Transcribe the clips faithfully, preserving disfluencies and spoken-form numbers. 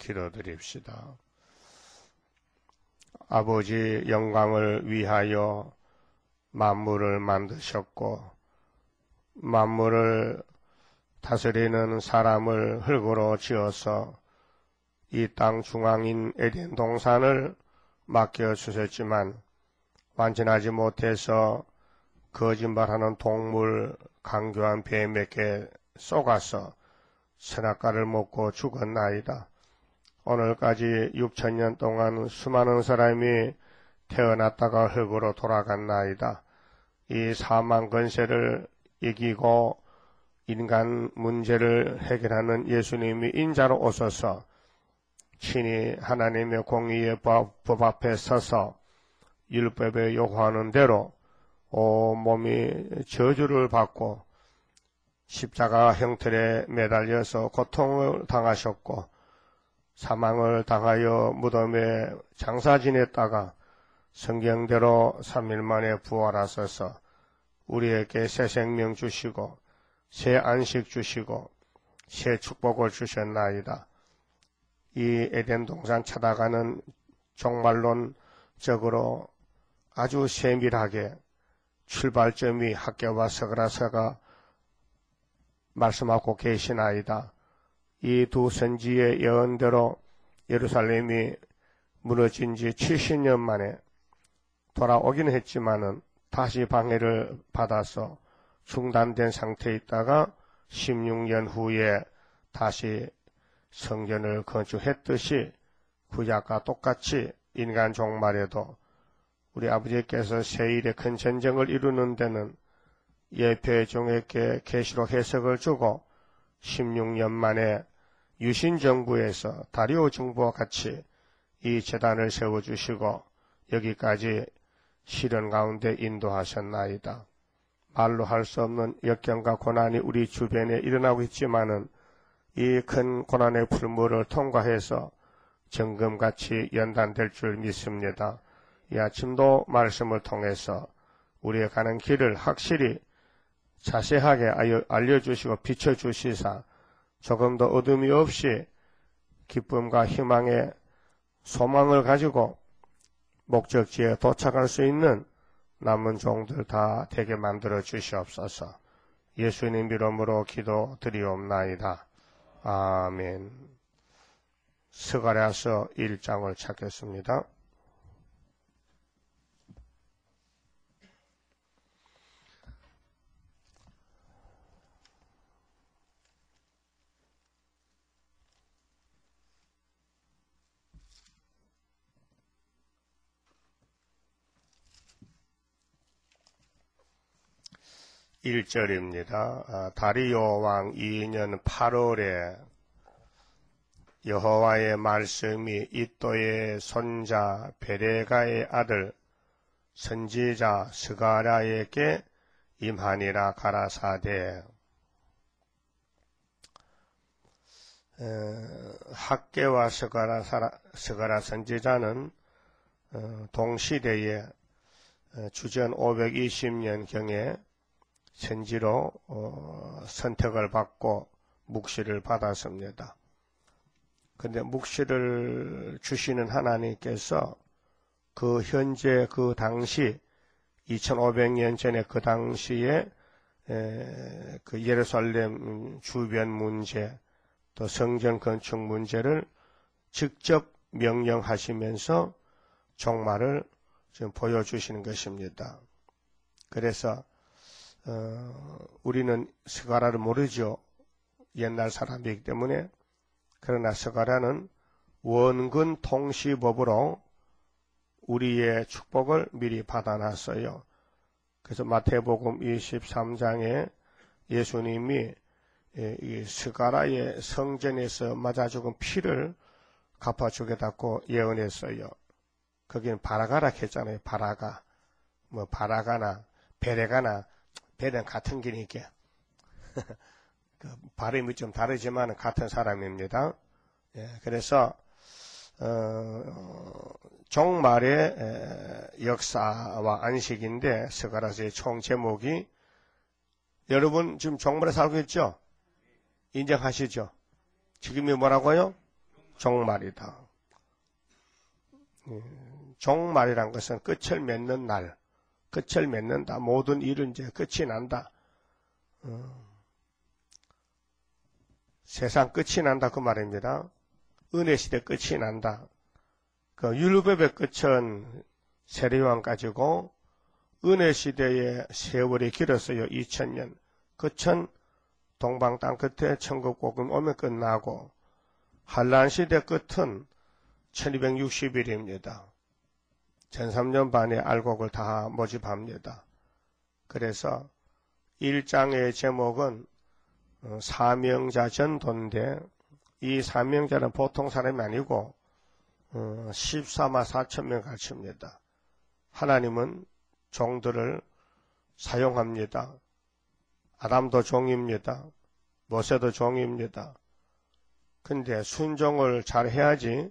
기도드립시다. 아버지 영광을 위하여 만물을 만드셨고 만물을 다스리는 사람을 흙으로 지어서 이 땅 중앙인 에덴 동산을 맡겨주셨지만 완전하지 못해서 거짓말하는 동물 강교한 뱀에게 쏘가서 선악과를 먹고 죽었나이다. 오늘까지 육천 년 동안 수많은 사람이 태어났다가 흙으로 돌아갔나이다. 이 사망 권세를 이기고 인간 문제를 해결하는 예수님이 인자로 오셔서 친히 하나님의 공의의 법 앞에 서서 율법에 요구하는 대로 온몸이 저주를 받고 십자가 형틀에 매달려서 고통을 당하셨고 사망을 당하여 무덤에 장사 지냈다가 성경대로 삼 일 만에 부활하셔서 우리에게 새 생명 주시고 새 안식 주시고 새 축복을 주셨나이다. 이 에덴 동산 찾아가는 종말론적으로 아주 세밀하게 출발점이 학교와 서가라서가 말씀하고 계시나이다. 이 두 선지의 예언대로 예루살렘이 무너진 지 칠십 년 만에 돌아오긴 했지만은 다시 방해를 받아서 중단된 상태에 있다가 십육 년 후에 다시 성전을 건축했듯이 구약과 똑같이 인간 종말에도 우리 아버지께서 세일의 큰 전쟁을 이루는 데는 예표의 종에게 계시록 해석을 주고 십육 년 만에 유신 정부에서 다리오 정부와 같이 이 재단을 세워주시고 여기까지 실현 가운데 인도하셨나이다. 말로 할 수 없는 역경과 고난이 우리 주변에 일어나고 있지만은 이 큰 고난의 풀무를 통과해서 정금같이 연단될 줄 믿습니다. 이 아침도 말씀을 통해서 우리의 가는 길을 확실히 자세하게 알려주시고 비춰주시사 조금 더 어둠이 없이 기쁨과 희망의 소망을 가지고 목적지에 도착할 수 있는 남은 종들 다 되게 만들어 주시옵소서. 예수님 이름으로 기도드리옵나이다. 아멘. 스가랴서 일 장을 찾겠습니다. 일 절입니다. 아, 다리오 왕 이 년 팔월에 여호와의 말씀이 이또의 손자 베레가의 아들 선지자 스가랴에게 임하니라 가라사대. 학개와 스가랴, 스가랴 선지자는 동시대에 주전 오백이십 년경에 선지로 어, 선택을 받고 묵시를 받았습니다. 그런데 묵시를 주시는 하나님께서 그 현재 그 당시 이천오백 년 전에 그 당시에 에, 그 예루살렘 주변 문제 또 성전 건축 문제를 직접 명령하시면서 종말을 지금 보여주시는 것입니다. 그래서 어, 우리는 스가랴를 모르죠. 옛날 사람이기 때문에. 그러나 스가랴는 원근 통시법으로 우리의 축복을 미리 받아놨어요. 그래서 마태복음 이십삼 장에 예수님이 이 스가랴의 성전에서 맞아 죽은 피를 갚아주겠다고 예언했어요. 거기는 바라가라 했잖아요. 바라가. 뭐 바라가나 베레가나 배는 같은 길이니까 그 발음이 좀 다르지만 같은 사람입니다. 예, 그래서 어, 종말의 에, 역사와 안식인데 스가랴서의 총 제목이 여러분 지금 종말에 살고 있죠? 인정하시죠? 지금이 뭐라고요? 종말이다. 종말이란 것은 끝을 맺는 날, 끝을 맺는다. 모든 일은 이제 끝이 난다. 어, 세상 끝이 난다 그 말입니다. 은혜 시대 끝이 난다. 그 율법의 끝은 세례요한까지고 은혜 시대의 세월이 길었어요. 이천 년. 끝은 동방 땅 끝에 천국 복음 오면 끝나고 한란 시대 끝은 천이백육십 일입니다. 천삼 년 반의 알곡을 다 모집합니다. 그래서 일 장의 제목은 사명자 전도인데 이 사명자는 보통 사람이 아니고 십사만 사천 명 가르칩니다. 하나님은 종들을 사용합니다. 아담도 종입니다. 모세도 종입니다. 근데 순종을 잘 해야지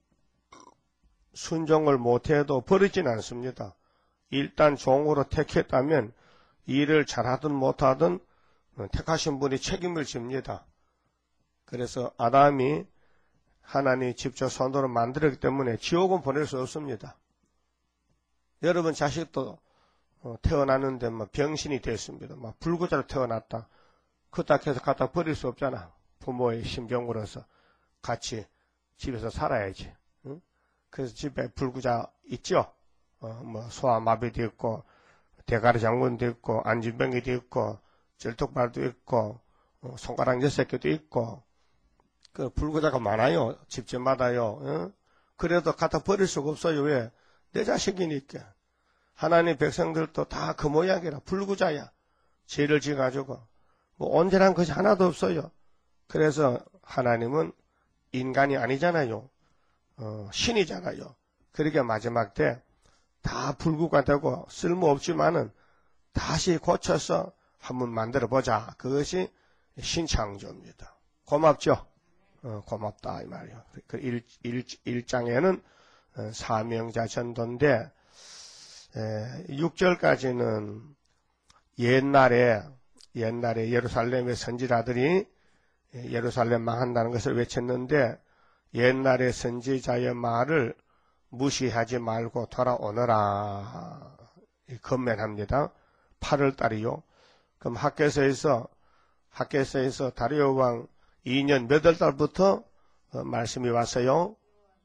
순종을 못해도 버리진 않습니다. 일단 종으로 택했다면 일을 잘하든 못하든 택하신 분이 책임을 집니다. 그래서 아담이 하나님이 직접 손으로 만들었기 때문에 지옥은 보낼 수 없습니다. 여러분 자식도 태어났는데 막 병신이 됐습니다. 막 불구자로 태어났다. 그딱 해서 갖다 버릴 수 없잖아. 부모의 심정으로서 같이 집에서 살아야지. 응? 그래서 집에 불구자 있죠. 어, 뭐 소아마비도 있고 대가리 장군도 있고 안진병이도 있고 절뚝발도 있고 어, 손가락 여섯 개도 있고 그 불구자가 많아요. 집집마다요. 응? 그래도 갖다 버릴 수가 없어요. 왜? 내 자식이니까. 하나님 백성들도 다 그 모양이라 불구자야. 죄를 지어가지고 뭐 온전한 것이 하나도 없어요. 그래서 하나님은 인간이 아니잖아요. 어, 신이잖아요. 그러니까 마지막 때 다 불구가 되고 쓸모없지만은 다시 고쳐서 한번 만들어보자. 그것이 신창조입니다. 고맙죠? 어, 고맙다 이 말이요. 그 일, 일, 일 장에는 사명자 전도인데 에, 육 절까지는 옛날에 옛날에 예루살렘의 선지자들이 예루살렘 망한다는 것을 외쳤는데 옛날의 선지자의 말을 무시하지 말고 돌아오너라 건면합니다. 팔월 달이요. 그럼 학개서에서 학개서에서 다리오 왕 이 년 몇 월 달부터 어, 말씀이 왔어요?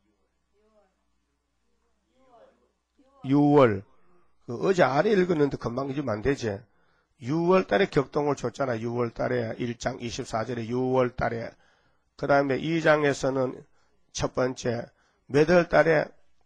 유월. 그 어제 아래 읽었는데 금방 잊으면 안 되지. 유월 달에 격동을 줬잖아. 유월 달에 일 장 이십사 절에 유월 달에. 그 다음에 이 장에서는 첫 번째 몇 월 달에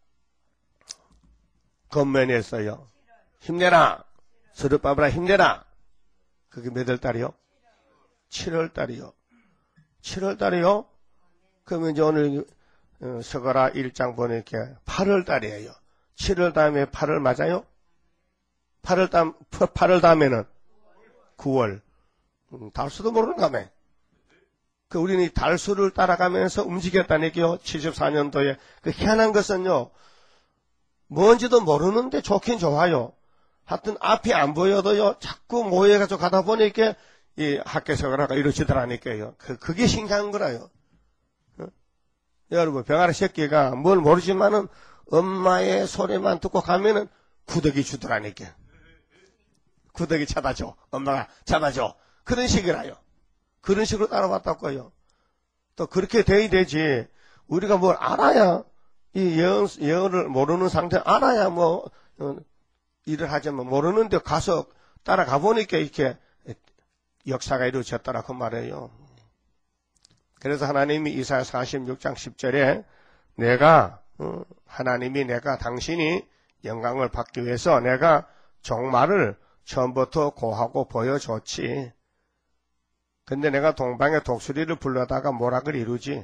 건면했어요. 힘내라. 스룹바브라 힘내라. 그게 몇 월 달이요? 칠월 달이요. 칠월 달이요? 그러면 이제 오늘 서가라 일 장 보니까 팔월 달이에요. 칠월 다음에 팔월 맞아요? 팔월 다음, 팔월 다음에는 구월. 음, 달수도 모르는가며. 그 우리는 이 달수를 따라가면서 움직였다니까요. 칠십사 년도에. 그 희한한 것은요. 뭔지도 모르는데 좋긴 좋아요. 하여튼 앞이 안 보여도요. 자꾸 모여가지고 가다 보니까 이 학교서가라가 이루어지더라니까요. 그, 그게 신기한 거라요. 어? 여러분, 병아리 새끼가 뭘 모르지만은 엄마의 소리만 듣고 가면은 구더기 주더라니까. 구더기 찾아줘. 엄마가 찾아줘. 그런 식이라요. 그런 식으로 따라왔다고요. 또 그렇게 돼야 되지. 우리가 뭘 알아야, 이 예언, 예언을 모르는 상태 알아야 뭐, 어, 일을 하지만 모르는데 가서 따라가 보니까 이렇게 역사가 이루어졌더라 그 말이에요. 그래서 하나님이 이사야 사십육 장 십 절에 내가 어, 하나님이 내가 당신이 영광을 받기 위해서 내가 종말을 처음부터 고하고 보여줬지. 근데 내가 동방의 독수리를 불러다가 모락을 이루지.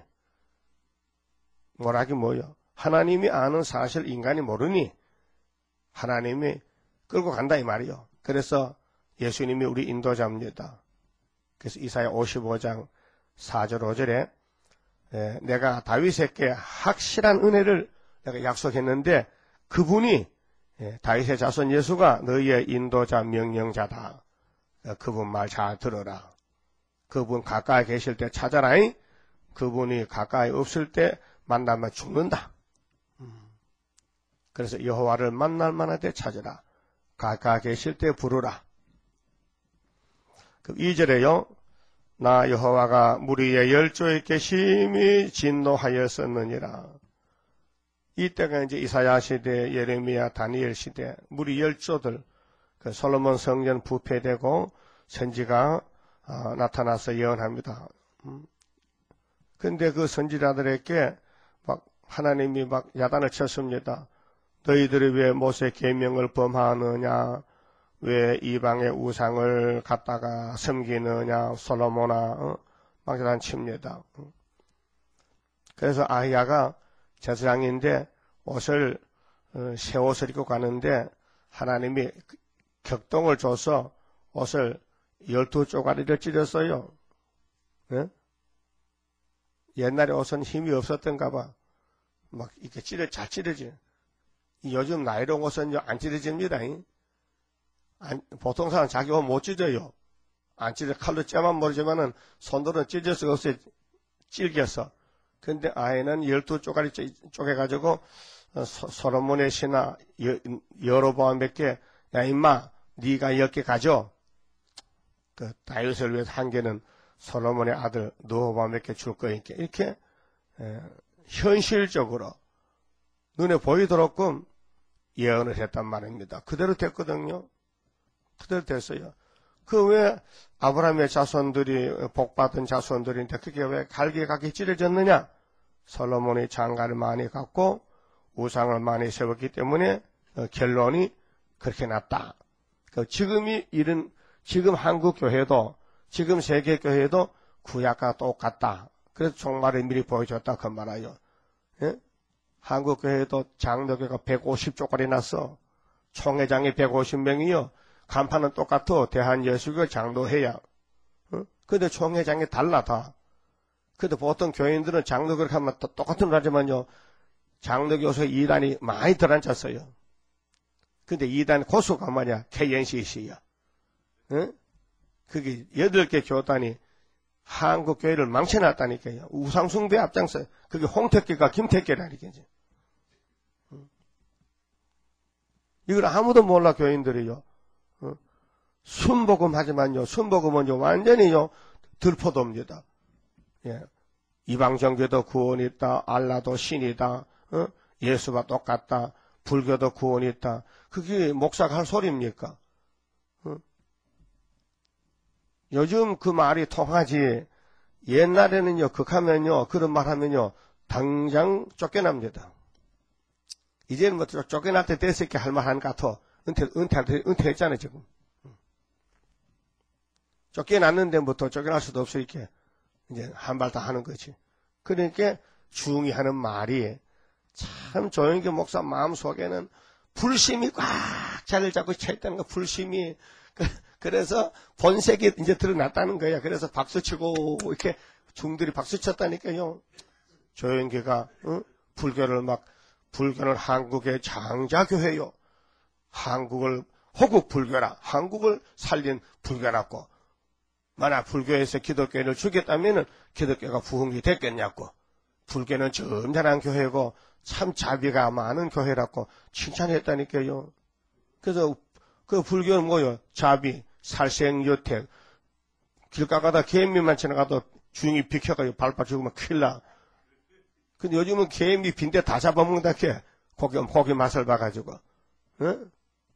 모락이 뭐요? 하나님이 아는 사실 인간이 모르니 하나님이 끌고 간다 이 말이요. 그래서 예수님이 우리 인도자입니다. 그래서 이사야 오십오 장 사 절 오 절에 에, 내가 다윗에게 확실한 은혜를 내가 약속했는데 그분이 에, 다윗의 자손 예수가 너희의 인도자 명령자다. 에, 그분 말 잘 들어라. 그분 가까이 계실 때 찾아라잉. 그분이 가까이 없을 때 만나면 죽는다. 그래서 여호와를 만날 만할 때 찾으라. 가까이 계실 때 부르라. 그 이 절에요. 나 여호와가 무리의 열조 있게 심히 진노하였었느니라. 이때가 이제 이사야 시대, 예레미야, 다니엘 시대, 무리 열조들, 그 솔로몬 성전 부패되고 선지가 어, 나타나서 예언합니다. 음. 근데 그 선지자들에게 막 하나님이 막 야단을 쳤습니다. 너희들이 왜 모세 계명을 범하느냐? 왜 이방의 우상을 갖다가 섬기느냐? 솔로몬아, 어? 막 야단 칩니다. 그래서 아히야가 제사장인데 옷을 어, 새 옷을 입고 가는데 하나님이 격동을 줘서 옷을 열두 쪼가리를 찢었어요. 네? 옛날에 옷은 힘이 없었던가 봐. 막 이렇게 찢어, 잘 찢어지. 요즘 나이롱 옷은 안 찢어집니다. 안, 보통 사람 자기 옷 못 찢어요. 안 찢어. 칼로 째만 모르지만은 손으로는 찢을 수가 없어요. 찔겨서. 근데 아이는 열두 쪼가리 쪼개가지고 솔로몬의 신하 여로보암에게 야 임마 네가 열 개 가져. 그 다윗을 위해서 한 개는 솔로몬의 아들 르호보암에게 줄 거니까 이렇게 에, 현실적으로 눈에 보이도록끔 예언을 했단 말입니다. 그대로 됐거든요. 그대로 됐어요. 그 왜 아브라함의 자손들이 복받은 자손들인데 그게 왜 갈기갈기 찢어졌느냐? 솔로몬이 장가를 많이 갖고 우상을 많이 세웠기 때문에 결론이 그렇게 났다. 그 지금이 이런 지금 한국 교회도 지금 세계 교회도 구약과 똑같다. 그래서 종말을 미리 보여줬다 그 말이에요. 예? 한국 교회도 장로교가 백오십 조까지 났어. 총회장이 백오십 명이요. 간판은 똑같아. 대한예수교 장로회야. 어? 근데 총회장이 달라 다. 근데 보통 교인들은 장로교를 하면 똑같은 거지만요. 장로교소에 이단이 많이 들어앉았어요. 근데 이단 고수가 뭐냐? 케이엔씨씨야. 어? 그게 여덟 개 교단이 한국 교회를 망쳐놨다니까요. 우상숭배 앞장서. 그게 홍택기가 김택기라니까요. 이걸 아무도 몰라 교인들이요. 어? 순복음 하지만요. 순복음은요 완전히요 들포도입니다. 예. 이방정교도 구원이 있다. 알라도 신이다. 어? 예수가 똑같다. 불교도 구원이 있다. 그게 목사가 할 소리입니까? 어? 요즘 그 말이 통하지. 옛날에는요 극하면요 그런 말하면요 당장 쫓겨납니다. 이제는 뭐 쫓겨날 때 됐을게 할 말 하는 것 같아. 은퇴, 은퇴, 은퇴했잖아요, 지금. 쫓겨났는데 뭐 더 쫓겨날 수도 없으니까 이제 한 발 다 하는 거지. 그러니까 중이 하는 말이 참 조영기 목사 마음속에는 불심이 꽉 자리를 잡고 차 있다는 거, 불심이. 그래서 본색이 이제 드러났다는 거야. 그래서 박수치고 이렇게 중들이 박수쳤다니까요. 조영기가 어? 불교를 막 불교는 한국의 장자교회요. 한국을 호국 불교라. 한국을 살린 불교라고. 만약 불교에서 기독교인을 죽였다면 기독교가 부흥이 됐겠냐고. 불교는 점잖은 교회고 참 자비가 많은 교회라고 칭찬했다니까요. 그래서 그 불교는 뭐요? 자비, 살생여택. 길가 가다 개미만 지나가도 주인이 비켜가지고 밟아 죽으면 큰일 나. 근데 요즘은 개미 빈대 다 잡아먹는다, 걔. 고기, 고기 맛을 봐가지고. 응?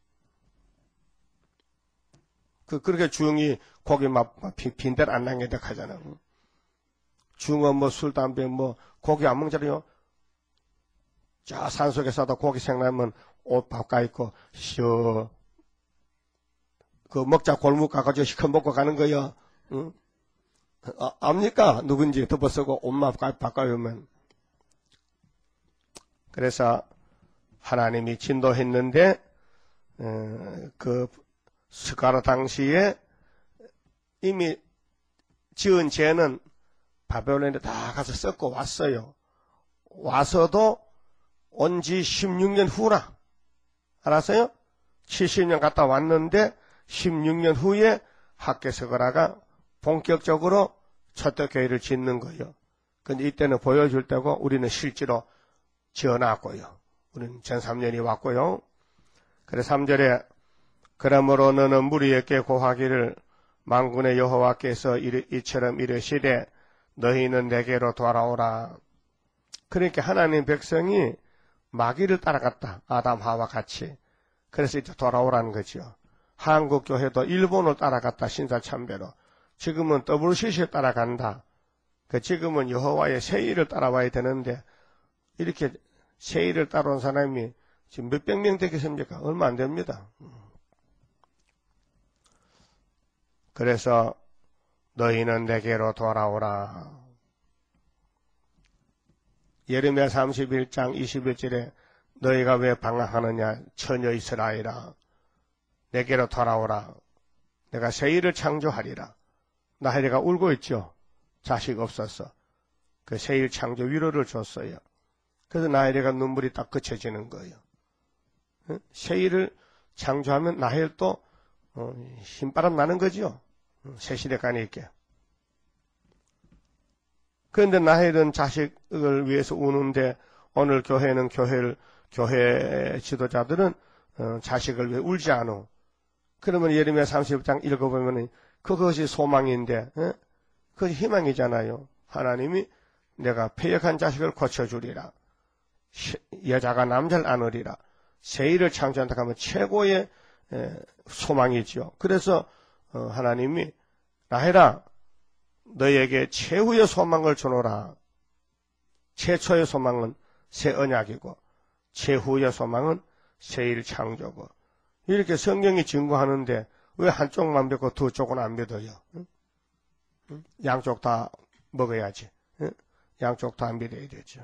그, 그렇게 중이 고기 맛, 빈대를 안 남긴다 하잖아. 중은 뭐 술, 담배, 뭐, 고기 안 먹잖아요. 저 산속에 사다 고기 생나면 옷 바꿔 입고, 쉬어. 그 먹자 골목 가가지고 시커 먹고 가는 거요. 응? 아, 압니까? 누군지 덮어쓰고 옷만 바꿔 입으면. 그래서 하나님이 진도했는데 어, 그 스가랴 당시에 이미 지은 죄는 바벨론에 다 가서 썩고 왔어요. 와서도 온 지 십육 년 후라. 알았어요? 칠십 년 갔다 왔는데 십육 년 후에 학개 스가랴가 본격적으로 초대교회를 짓는 거예요. 근데 이때는 보여줄 때고 우리는 실제로 지어놨고요. 우리는 천삼 년이 왔고요. 그래서 삼 절에 그러므로 너는 무리에게 고하기를 만군의 여호와께서 이처럼 이르시되 너희는 내게로 돌아오라. 그러니까 하나님 백성이 마귀를 따라갔다. 아담 하와 같이. 그래서 이제 돌아오라는 거죠. 한국 교회도 일본을 따라갔다. 신사참배로. 지금은 더블유씨씨를 따라간다. 그 지금은 여호와의 세일을 따라와야 되는데 이렇게 세일을 따라온 사람이 지금 몇백 명 되겠습니까? 얼마 안 됩니다. 그래서 너희는 내게로 돌아오라. 예레미야 삼십일 장 이십일 절에 너희가 왜 방황하느냐 처녀 이스라엘아 내게로 돌아오라. 내가 새 일을 창조하리라. 나혜리가 울고 있죠. 자식 없어서. 그 새 일 창조 위로를 줬어요. 그래서 나혜리가 눈물이 딱 그쳐지는 거예요. 새 일을 창조하면 나혜리도 어, 힘바람 나는 거죠. 새 시대간에 있게. 그런데 나혜리는 자식을 위해서 우는데 오늘 교회는 교회를 교회 지도자들은 어, 자식을 위해 울지 않아. 그러면 예레미야 삼십 장 읽어보면 그것이 소망인데 에? 그것이 희망이잖아요. 하나님이 내가 패역한 자식을 고쳐주리라. 여자가 남자를 안으리라. 새 일을 창조한다 하면 최고의 에, 소망이죠. 그래서 어, 하나님이 나혜라 너에게 최후의 소망을 주노라. 최초의 소망은 새 언약이고 최후의 소망은 새 일 창조고 이렇게 성경이 증거하는데 왜 한쪽만 믿고 두 쪽은 안 믿어요? 응? 응? 양쪽 다 먹어야지. 응? 양쪽 다 믿어야 되죠.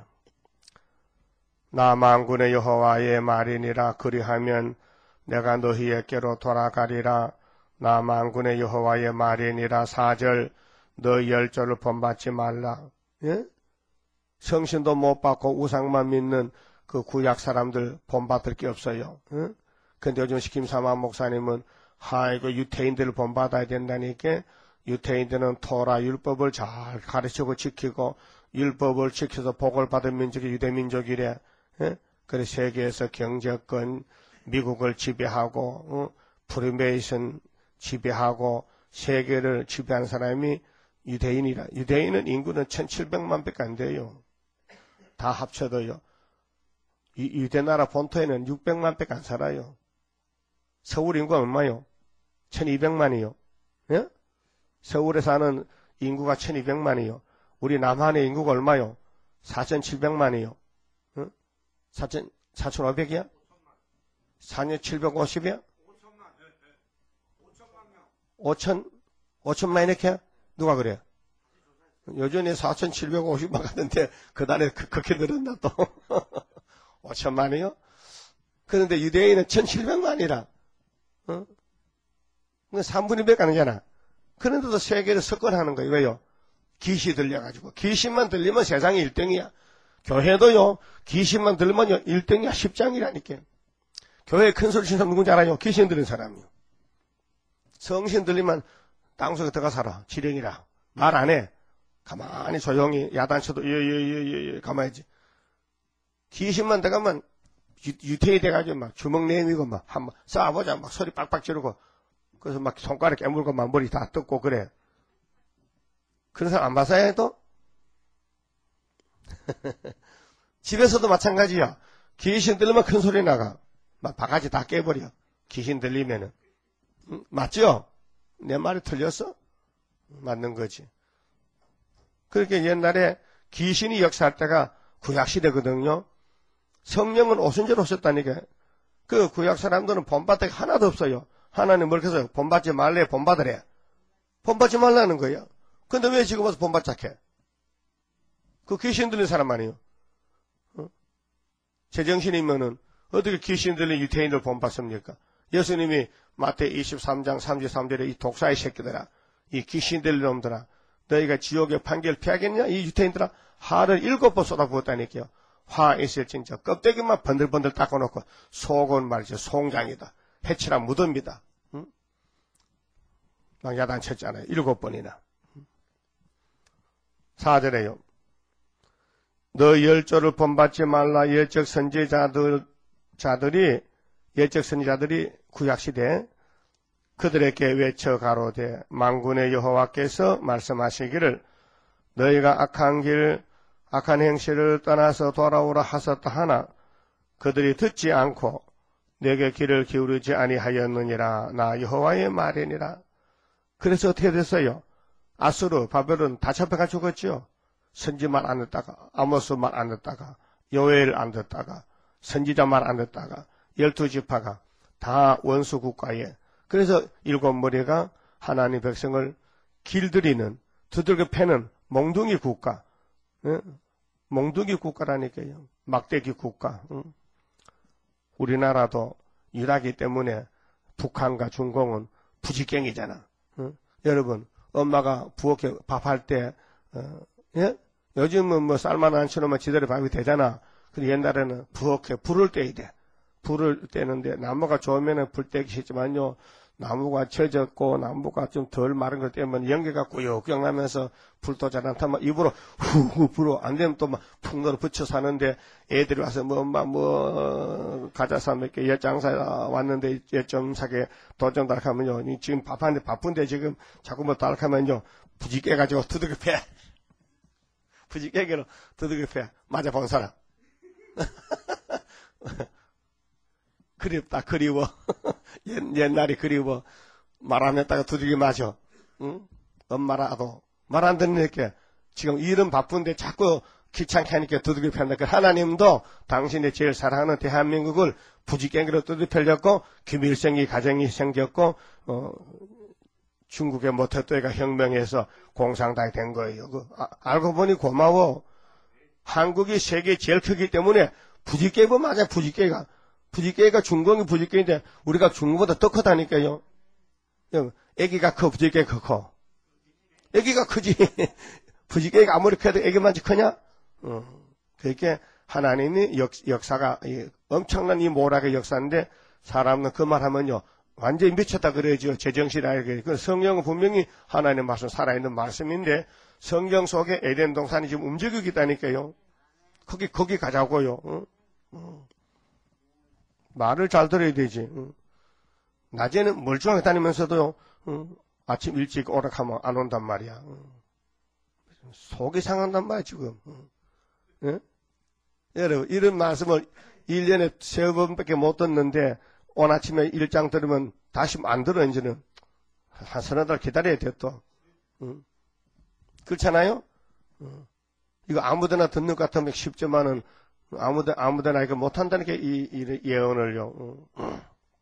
나 만군의 여호와의 말이니라. 그리하면 내가 너희에게로 돌아가리라. 나 만군의 여호와의 말이니라. 사 절 너 열조를 본받지 말라. 예? 성신도 못 받고 우상만 믿는 그 구약 사람들 본받을 게 없어요. 예? 근데 요즘 김삼아 목사님은 아이고 유태인들을 본받아야 된다니까 유태인들은 토라 율법을 잘 가르치고 지키고 율법을 지켜서 복을 받은 민족이 유대민족이래. 예? 그래 세계에서 경제권 미국을 지배하고 어? 프리메이슨 지배하고 세계를 지배한 사람이 유대인이라. 유대인은 인구는 천칠백만 밖에 안 돼요. 다 합쳐도요. 이 유대나라 본토에는 육백만 밖에 안 살아요. 서울 인구가 얼마요? 천이백만이요. 예? 서울에 사는 인구가 천이백만이요. 우리 남한의 인구가 얼마요? 사천칠백만이요. 응? 사천오백이야? 사천칠백오십이야? 오천, 오천만 이렇게? 누가 그래? 여전히 사천칠백오십만 가는데 그 달에 그렇게 늘었나 또? 오천만이요? 그런데 유대인은 천칠백만이라. 어? 삼분의 백 가는잖아. 그런데도 세계를 석권하는 거예요. 왜요? 기시 들려가지고. 기시만 들리면 세상이 일 등이야. 교회도요, 기시만 들면요, 일 등이야. 십장이라니까. 교회에 큰 소리 치는 사람 누군지 알아요? 귀신 들린 사람이요. 성신 들리면 땅속에 들어가 살아. 지령이라. 말 안 해. 가만히 조용히 야단쳐도 예예예예 가만히 있지. 귀신만 들어가면 유태이 돼가지고 막 주먹 내밀고 막 한번 쏴보자 막 소리 빡빡 지르고 그래서 막 손가락 깨물고 막 머리 다 뜯고 그래. 그런 사람 안 봤어요 해도? 집에서도 마찬가지야. 귀신 들리면 큰 소리 나가. 막 바가지 다 깨버려. 귀신 들리면은. 응? 맞죠? 내 말이 틀렸어? 맞는 거지. 그렇게 옛날에 귀신이 역사할 때가 구약시대거든요. 성령은 오순절 오셨다니까. 그 구약 사람들은 본받을 게 하나도 없어요. 하나님 뭘 해서 본받지 말래 본받으래. 본받지 말라는 거예요. 근데 왜 지금 와서 본받자 해? 그 귀신 들린 사람 아니에요. 어? 제정신이면은 어떻게 귀신 들린 유태인들 본받습니까? 예수님이 마태이 이십삼 장 삼십삼 절에 이 독사의 새끼들아, 이 귀신 들린 놈들아, 너희가 지옥의 판결 피하겠냐? 이 유태인들아, 화를 일곱 번 쏟아부었다니까요. 화 있을진저 껍데기만 번들번들 닦아놓고 속은 말이죠. 송장이다. 해치라 무덤이다. 응? 막 야단쳤잖아요. 일곱 번이나. 사 절에요. 너 열조를 본받지 말라. 예적 선지자들 자들이 예적 선지자들이 구약시대 그들에게 외쳐 가로되 만군의 여호와께서 말씀하시기를 너희가 악한 길 악한 행실을 떠나서 돌아오라 하셨다 하나 그들이 듣지 않고 내게 귀를 기울이지 아니하였느니라. 나 여호와의 말이니라. 그래서 어떻게 됐어요? 아수르 바벨론 다 잡혀가 죽었죠. 선지 말 안 듣다가 아모스 말 안 듣다가 요엘 안 듣다가 선지자 말 안 듣다가 열두 지파가 다 원수 국가에 그래서 일곱 머리가 하나님 백성을 길들이는 두들겨 패는 몽둥이 국가 응? 몽둥이 국가라니까요. 막대기 국가 응? 우리나라도 유다기 때문에 북한과 중공은 부지깽이잖아. 응? 여러분 엄마가 부엌에 밥할 때 어, 예? 요즘은 뭐 쌀만 안 쳐놓으면 지대로 밥이 되잖아. 근데 옛날에는 부엌에 불을 떼야 돼. 불을 떼는데 나무가 좋으면 불 떼기 쉽지만요. 나무가 처졌고 나무가 좀 덜 마른 걸 떼면 연기가 꾸역꾸역 나면서 불도 잘 안 타면 입으로 후후 불어 안 되면 또 막 푹 넣어 붙여 사는데 애들이 와서 뭐 엄마 뭐 과자 사 먹게 엿장사 왔는데 엿 좀 사게 도전 달하면요. 지금 밥하는데 바쁜데 지금 자꾸 뭐 달하면요. 부지게 가지고 두들겨 패. 부지깨기로 두들겨 패. 맞아 본 사람. 그립다 그리워. 옛, 옛날이 그리워. 말 안 했다가 두들겨 맞아. 응? 엄마라도 말 안 듣는 게 지금 일은 바쁜데 자꾸 귀찮게 하니까 두들겨 팬다. 그 하나님도 당신의 제일 사랑하는 대한민국을 부지깽이로 두들겨 펴렸고 김일성이 가정이 생겼고 어, 중국의 모태또이가 혁명해서 공산당이 된 거예요. 그, 아, 알고 보니 고마워. 한국이 세계 제일 크기 때문에 부지깽이 맞아 부지깽이가. 부지깽이가 중공이 부지깽인데 우리가 중국보다 더 크다니까요. 애기가 커 부지깽이가 커. 애기가 크지. 부지깽이가 아무리 커도 애기만치 크냐? 어. 그러니까 하나님이 역, 역사가 엄청난 이 모락의 역사인데 사람은 그 말하면요. 완전히 미쳤다 그래야죠. 제정신이라 그래. 성경은 분명히 하나님의 말씀 살아있는 말씀인데 성경 속에 에덴 동산이 지금 움직이고 있다니까요. 거기 거기 가자고요. 응? 응. 말을 잘 들어야 되지. 응. 낮에는 멀쩡하게 다니면서도요. 응. 아침 일찍 오라 하면 안 온단 말이야. 응. 속이 상한단 말이야 지금. 응. 응? 여러분 이런 말씀을 일 년에 세 번밖에 못 듣는데 오늘 아침에 일장 들으면 다시 안 들어 이제는 한 서너 달 기다려야 돼 또. 응. 그렇잖아요? 응. 이거 아무데나 듣는 것 같으면 쉽지만은 아무데 아무데나 이거 못 한다는 게 이 이 예언을요. 응.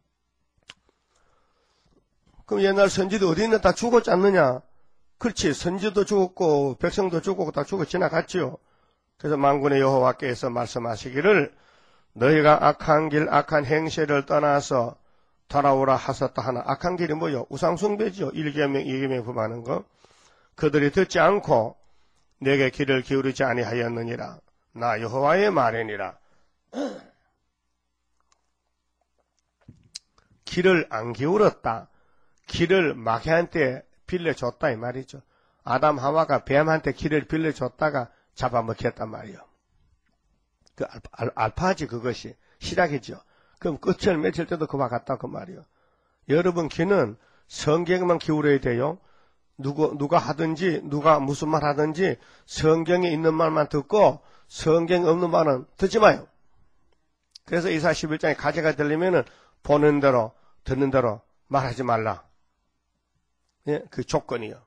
그럼 옛날 선지도 어디 있는 다 죽었지 않느냐? 그렇지. 선지도 죽었고 백성도 죽었고 다 죽어 지나갔지요. 그래서 만군의 여호와께서 말씀하시기를 너희가 악한 길 악한 행실을 떠나서 돌아오라 하셨다 하나. 악한 길이 뭐요? 우상숭배지요. 일계명 이계명 범하는 거. 그들이 듣지 않고 내게 귀를 기울이지 아니하였느니라. 나 여호와의 말이니라. 귀를 안 기울였다. 귀를 마귀한테 빌려줬다 이 말이죠. 아담 하와가 뱀한테 귀를 빌려줬다가 잡아먹혔단 말이요. 그 알, 알, 알파지 그것이 시작이죠. 그럼 끝을 맺힐 때도 그와 같다 그 말이요. 여러분 귀는 성경만 기울여야 돼요. 누구 누가 하든지 누가 무슨 말 하든지 성경에 있는 말만 듣고 성경 없는 말은 듣지 마요. 그래서 이사야 십일 장에 가지가 들리면은 보는 대로 듣는 대로 말하지 말라. 예, 그 조건이요.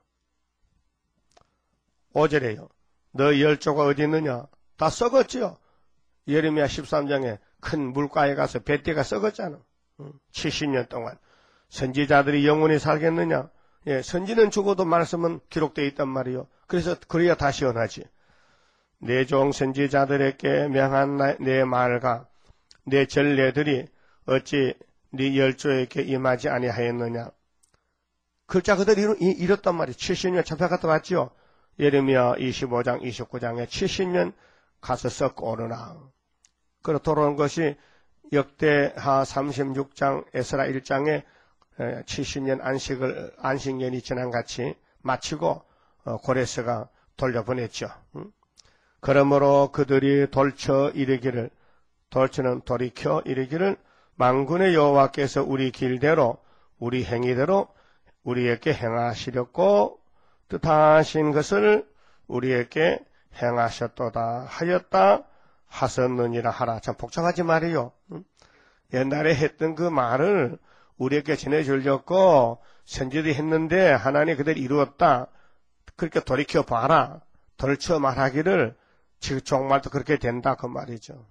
오 절에요. 너 열조가 어디 있느냐? 다 썩었지요. 예레미야 십삼 장에 큰 물가에 가서 뱃대가 썩었잖아. 칠십 년 동안. 선지자들이 영원히 살겠느냐? 예, 선지는 죽어도 말씀은 기록되어 있단 말이요. 그래서 그래야 다 시원하지. 내 종 선지자들에게 명한 내 말과 내 전례들이 어찌 네 열조에게 임하지 아니하였느냐? 글자 그대로 이뤘단 말이에요. 칠십 년 잡혀갔다 왔지요. 예레미야 이십오 장 이십구 장에 칠십 년 가서 썩고 오르나. 그리고 돌아온 것이 역대하 삼십육 장 에스라 일 장에 칠십 년 안식을 안식년이 지난 같이 마치고 고레스가 돌려보냈죠. 그러므로 그들이 돌쳐 이르기를, 돌쳐는 돌이켜 이르기를, 만군의 여호와께서 우리 길대로 우리 행위대로 우리에게 행하시렸고 뜻하신 것을 우리에게 행하셨도다 하였다 하셨느니라 하라. 참 복잡하지 말이요. 옛날에 했던 그 말을 우리에게 전해주려고 선지들이 했는데 하나님 그대로 이루었다. 그렇게 돌이켜 봐라. 돌쳐 말하기를 지금 정말도 그렇게 된다 그 말이죠.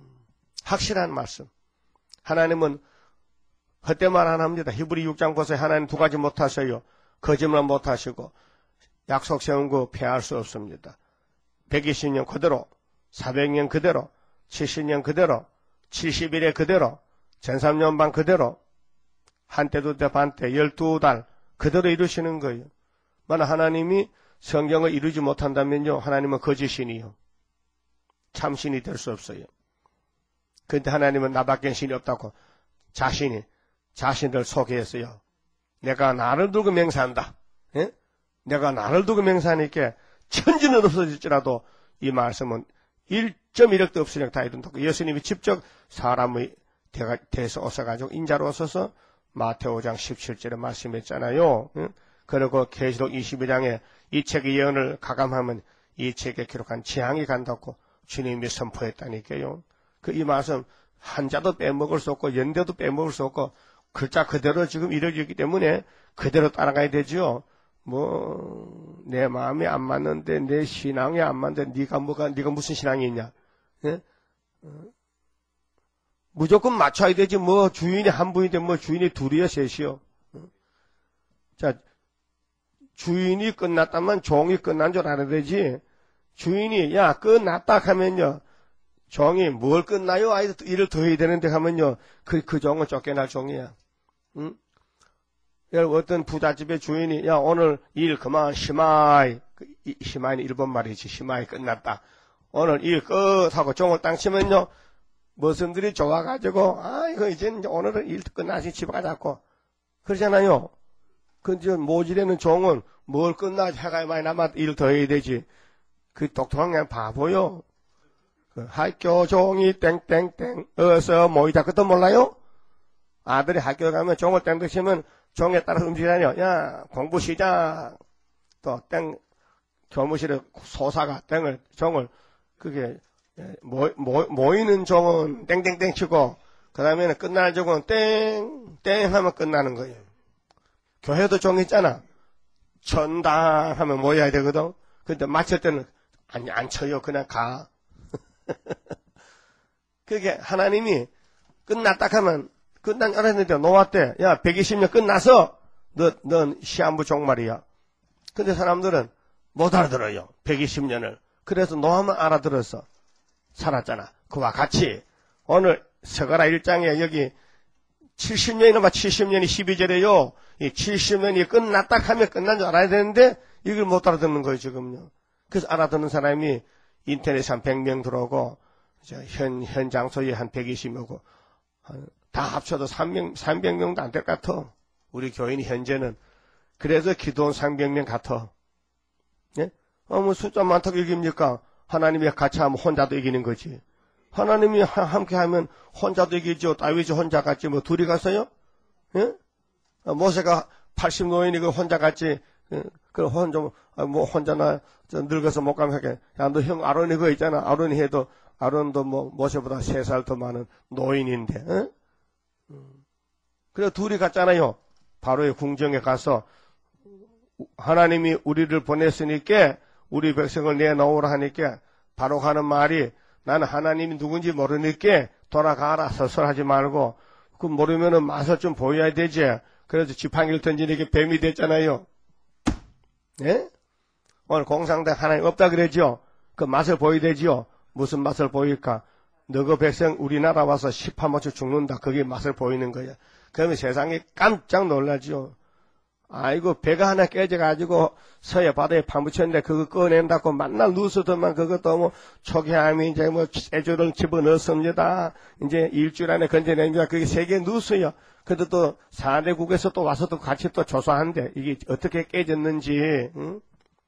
확실한 말씀. 하나님은 헛되말 안 합니다. 히브리 육 장 보세요. 하나님 두 가지 못하셔요. 거짓말 못하시고 약속 세운 거 폐할 수 없습니다. 백이십 년 그대로, 사백 년 그대로, 칠십 년 그대로, 칠십 일에 그대로, 천삼 년 반 그대로, 한때 두때 반때 열두 달 그대로 이루시는 거예요. 만약 하나님이 성경을 이루지 못한다면요, 하나님은 거짓신이요. 참신이 될 수 없어요. 그런데 하나님은 나밖에 신이 없다고 자신이 자신들 속에서요. 내가 나를 두고 맹세한다. 예? 내가 나를 두고 맹세하니까 천지는 없어질지라도 이 말씀은 일 점 일억도 없으니까 다 이룬다고. 예수님이 직접 사람의 대에서 오셔가지고 인자로 오셔서 마태오 장 십칠 절에 말씀했잖아요. 예? 그리고 계시록 이십이 장에 이 책의 예언을 가감하면 이 책에 기록한 재앙이 간다고 주님이 선포했다니까요. 그 이 말씀 한자도 빼먹을 수 없고 연대도 빼먹을 수 없고 글자 그대로 지금 이루어지기 때문에 그대로 따라가야 되죠. 뭐 내 마음이 안 맞는데 내 신앙이 안 맞는데 네가 뭐가 네가 무슨 신앙이 있냐? 예? 어? 무조건 맞춰야 되지. 뭐 주인이 한 분인데 뭐 주인이 둘이야 셋이요. 어? 자, 주인이 끝났다면 종이 끝난 줄 알아야 되지. 주인이 야 끝났다 하면요. 종이 뭘 끝나요? 아이 일을 더 해야 되는데 하면요. 그, 그 종은 쫓겨날 종이야. 응? 어떤 부잣집의 주인이 야 오늘 일 그만 시마이, 시마이는 일본 말이지. 시마이 끝났다. 오늘 일 끝하고 종을 땅 치면요. 머슴들이 좋아가지고 아 이거 이제 오늘은 일 끝나시 집에 가자고 그러잖아요. 근데 모질에는 종은 뭘 끝나지 해가 많이 남아 일 더 해야 되지. 그 똑똑한 그냥 바보요. 그 학교 종이 땡땡땡 어서 모이자 그것도 몰라요? 아들이 학교 가면 종을 땡땡 치면 종에 따라서 움직이다녀. 야 공부 시작. 또 땡 교무실에 소사가 땡을 종을 그게 모, 모, 모이는 종은 땡땡땡 치고 그 다음에는 끝나는 종은 땡 땡 하면 끝나는 거예요. 교회도 종 있잖아. 천당 하면 모여야 되거든. 근데 마칠 때는 안, 안 쳐요. 그냥 가. 그게 하나님이 끝났다 하면 끝난 줄 알았는데 놓았대. 야 백이십 년 끝나서 너, 넌 시한부 종말이야. 근데 사람들은 못 알아들어요. 백이십 년을. 그래서 놓으면 알아들어서 살았잖아. 그와 같이 오늘 서가라 일 장에 여기 칠십 년이 넘어 칠십 년이 십이 절에요. 이 칠십 년이 끝났다 하면 끝난 줄 알아야 되는데 이걸 못 알아듣는 거예요 지금요. 그래서 알아듣는 사람이 인터넷에 한 백 명 들어오고 현, 현 장소에 한 백이십 명이고 다 합쳐도 삼백 명도 안 될 것 같아. 우리 교인이 현재는. 그래서 기도원 삼백 명 같아. 예? 어, 뭐 숫자 많다고 이깁니까? 하나님이 같이 하면 혼자도 이기는 거지. 하나님이 하, 함께 하면 혼자도 이기죠. 다윗이 혼자 갔지 뭐 둘이 갔어요? 예? 어, 모세가 팔십 노인이고 혼자 갔지. 예? 그 혼자 뭐 혼자나 늙어서 못 가면 하게. 야, 너 형 아론이 그거 있잖아. 아론이 해도 아론도 뭐 모세보다 세 살 더 많은 노인인데. 예? 음. 그래 둘이 갔잖아요. 바로의 궁정에 가서 하나님이 우리를 보냈으니까 우리 백성을 내놓으라 하니까 바로 가는 말이 나는 하나님이 누군지 모르니까 돌아가라. 서설하지 말고. 그 모르면은 맛을 좀 보여야 되지. 그래서 지팡이를 던지니까 뱀이 됐잖아요. 예? 오늘 공상대 하나님 없다 그러죠. 그 맛을 보여야 되지요. 무슨 맛을 보일까? 너그 백성 우리나라 와서 십파모치 죽는다. 그게 맛을 보이는 거야. 그러면 세상이 깜짝 놀라죠. 아이고 배가 하나 깨져가지고 서해 바다에 파묻혔는데 그거 꺼낸다고 만날 누수더만 그것도 뭐 초기함이 이제 뭐 애주를 집어넣습니다. 이제 일주일 안에 건져냅니다. 그게 세계 누수요. 그래도 또 사대국에서 또 와서 또 같이 또 조사한대. 이게 어떻게 깨졌는지. 응?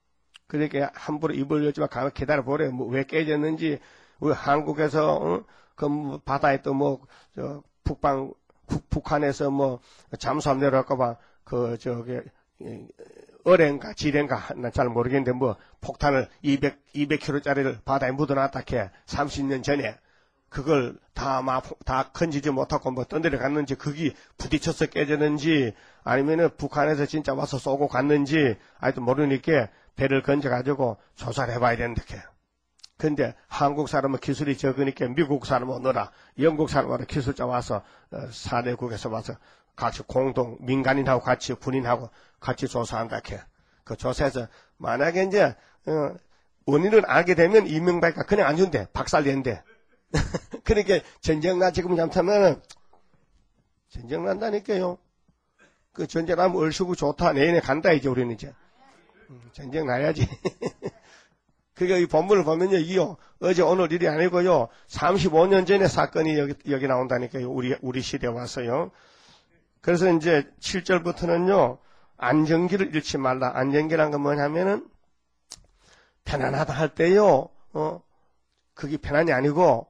그렇게 함부로 입을 열지만 가만 기다려보래. 뭐 왜 깨졌는지, 우리 한국에서, 어? 그 뭐 바다에 또 뭐, 저, 북방, 북, 북한에서 뭐, 잠수함 내려갈까봐, 그, 저기, 어뢰인가, 지뢰인가, 난 잘 모르겠는데, 뭐, 폭탄을 이백, 이백 킬로그램짜리를 바다에 묻어놨다 캐, 삼십 년 전에. 그걸 다 막, 다 건지지 못하고 뭐 떠내려 갔는지, 그게 부딪혀서 깨졌는지, 아니면은 북한에서 진짜 와서 쏘고 갔는지, 아직도 모르니까 배를 건져가지고 조사를 해봐야 되는데, 근데 한국 사람은 기술이 적으니까 미국 사람은 오너라, 영국 사람은 기술자 와서, 어, 사대국에서 와서 같이 공동, 민간인하고 같이 군인하고 같이 조사한다, 캐. 그 조사해서, 만약에 이제, 어, 원인을 알게 되면 이명박이가 그냥 안 준대. 박살낸대. 그러니까 전쟁 나 지금 잘못하면 전쟁 난다니까요. 그 전쟁 나면 얼씨구 좋다. 내년에 간다 이제 우리는 이제. 음, 전쟁 나야지. 그러니까 이 본문을 보면요, 이요 어제 오늘 일이 아니고요, 삼십오 년 전에 사건이 여기 여기 나온다니까요. 우리 우리 시대에 와서요. 그래서 이제 칠 절부터는요, 안정기를 잃지 말라. 안정기란 건 뭐냐면은 편안하다 할 때요, 어 그게 편안이 아니고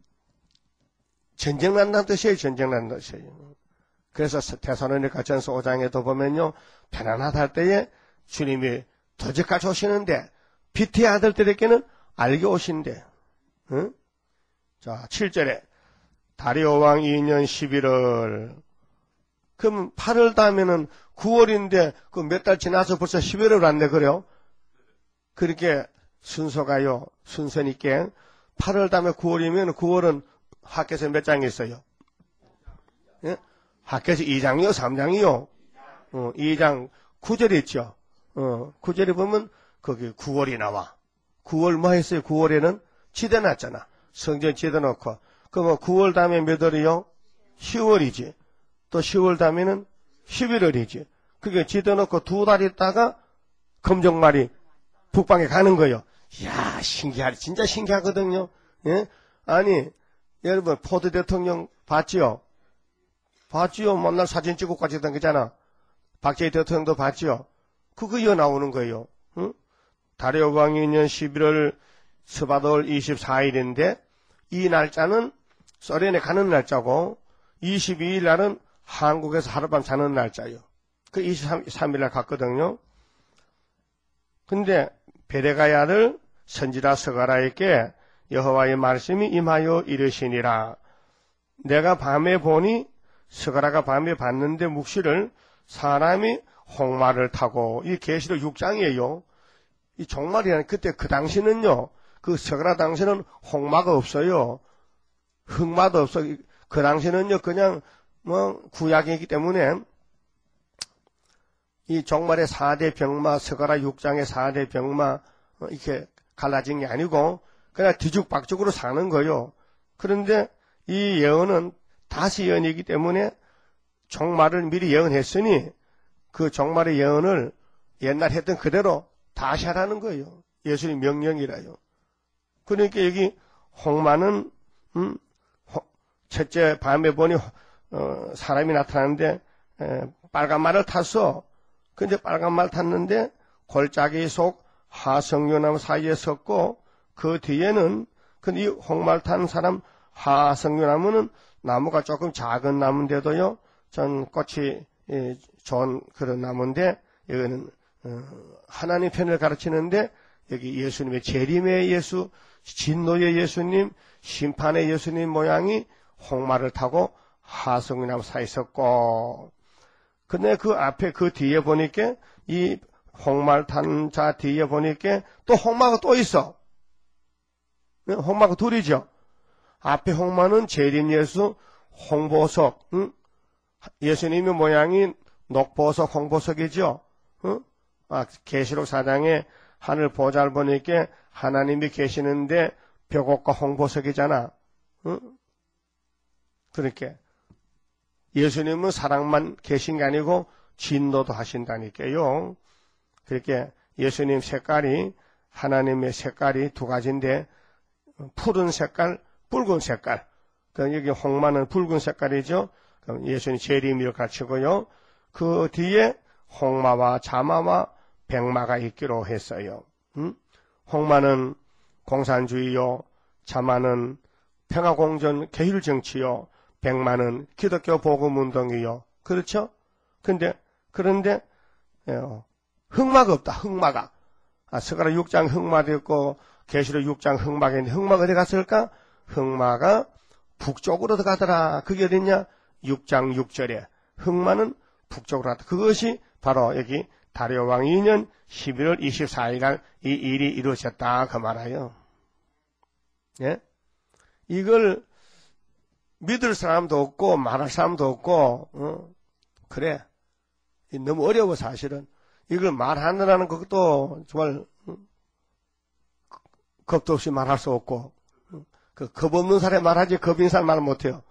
전쟁 난다는 뜻이에요. 전쟁 난다는 뜻이에요. 그래서 데살로니가 전서 오 장에도 보면요, 편안하다 할 때에 주님이 도적같이 오시는데 비트의 아들들에게는 알게 오신대. 응? 자, 칠 절에 다리오 왕 이 년 십일 월. 그럼 팔월 다음에는 구월인데 그 몇 달 지나서 벌써 십일월 왔네, 그래요? 그렇게 순서가요, 순서니까 팔월 다음에 구월이면 구월은 학교에서 몇 장이 있어요? 예? 학교에서 이 장이요, 삼 장이요? 어, 이 장 구 절이 있죠. 어, 구 절에 보면 거기 구월이 나와. 구월 뭐 했어요? 구월에는 지대 놨잖아. 성전 지대 놓고. 그럼 구월 다음에 몇 월이요? 시월이지. 또 시월 다음에는 십일월이지. 그게 지대 놓고 두 달 있다가 검정말이 북방에 가는 거예요. 이야, 신기하지. 진짜 신기하거든요. 예? 아니, 여러분, 포드 대통령 봤지요? 봤지요? 맨날 사진 찍고 같이 다니잖아. 박재희 대통령도 봤지요? 그거 이어 나오는 거예요. 응? 다리오 왕 이 년 십일 월 스바돌 이십사 일인데, 이 날짜는 소련에 가는 날짜고, 이십이 일 날은 한국에서 하룻밤 자는 날짜예요. 그 이십삼 일 날 갔거든요. 근데 베레가의 아들 선지자 스가랴에게 여호와의 말씀이 임하여 이르시니라. 내가 밤에 보니, 스가랴가 밤에 봤는데 묵시를 사람이 홍마를 타고, 이 계시록 육 장이에요. 이 종말이라는, 그때 그 당시는요, 그 스가랴 당시는 홍마가 없어요. 흑마도 없어. 그 당시는요, 그냥 뭐 구약이기 때문에 이 종말의 사 대 병마, 스가랴 육 장의 사 대 병마, 이렇게 갈라진 게 아니고 그냥 뒤죽박죽으로 사는 거예요. 그런데 이 예언은 다시 예언이기 때문에 종말을 미리 예언했으니 그 종말의 예언을 옛날 했던 그대로 다시 하라는 거예요. 예수님 명령이라요. 그러니까 여기 홍마는 음, 첫째 밤에 보니 어, 사람이 나타났는데 에, 빨간 말을 탔어. 근데 빨간 말 탔는데 골짜기 속 하성유나무 사이에 섰고, 그 뒤에는 근데 이 홍말 탄 사람 하성유나무는 나무가 조금 작은 나무인데도요, 전 꽃이 예, 좋은 그런 나무인데, 여기는 어, 하나님 편을 가르치는데 여기 예수님의 재림의 예수, 진노의 예수님, 심판의 예수님 모양이 홍말을 타고 하성유나무 사이에 섰고, 근데 그 앞에 그 뒤에 보니까 이 홍말 탄 자 뒤에 보니까 또 홍마가 또 있어. 홍마가 둘이죠. 앞에 홍마는 재림 예수, 홍보석, 응? 예수님의 모양이 녹보석, 홍보석이죠. 응? 아, 계시록 사 장에 하늘 보좌를 보니까 하나님이 계시는데 벽옥과 홍보석이잖아. 응? 그렇게 예수님은 사랑만 계신 게 아니고 진노도 하신다니까요. 그렇게 예수님 색깔이, 하나님의 색깔이 두 가지인데, 푸른 색깔, 붉은 색깔. 그러니까 여기 홍마는 붉은 색깔이죠. 그럼 예수님 재림을 가르치고요. 그 뒤에 홍마와 자마와 백마가 있기로 했어요. 응? 홍마는 공산주의요, 자마는 평화공존 계율정치요, 백마는 기독교 복음운동이요. 그렇죠? 근데 그런데 어, 흑마가 없다. 흑마가. 아, 스가랴 육 장 흑마도 있고 계시록 육 장 흑마가 있는데 흑마가 어디 갔을까? 흑마가 북쪽으로 들어가더라. 그게 어딨냐? 육 장 육 절에 흑마는 북쪽으로 갔다. 그것이 바로 여기 다리오 왕 이 년 십일월 이십사일 날 이 일이 이루어졌다. 그 말이에요. 예? 이걸 믿을 사람도 없고 말할 사람도 없고 어? 그래. 너무 어려워 사실은. 이걸 말하느라는 것도 정말 겁도 없이 말할 수 없고 그 겁 없는 사람이 말하지 겁 있는 사람 말 못해요.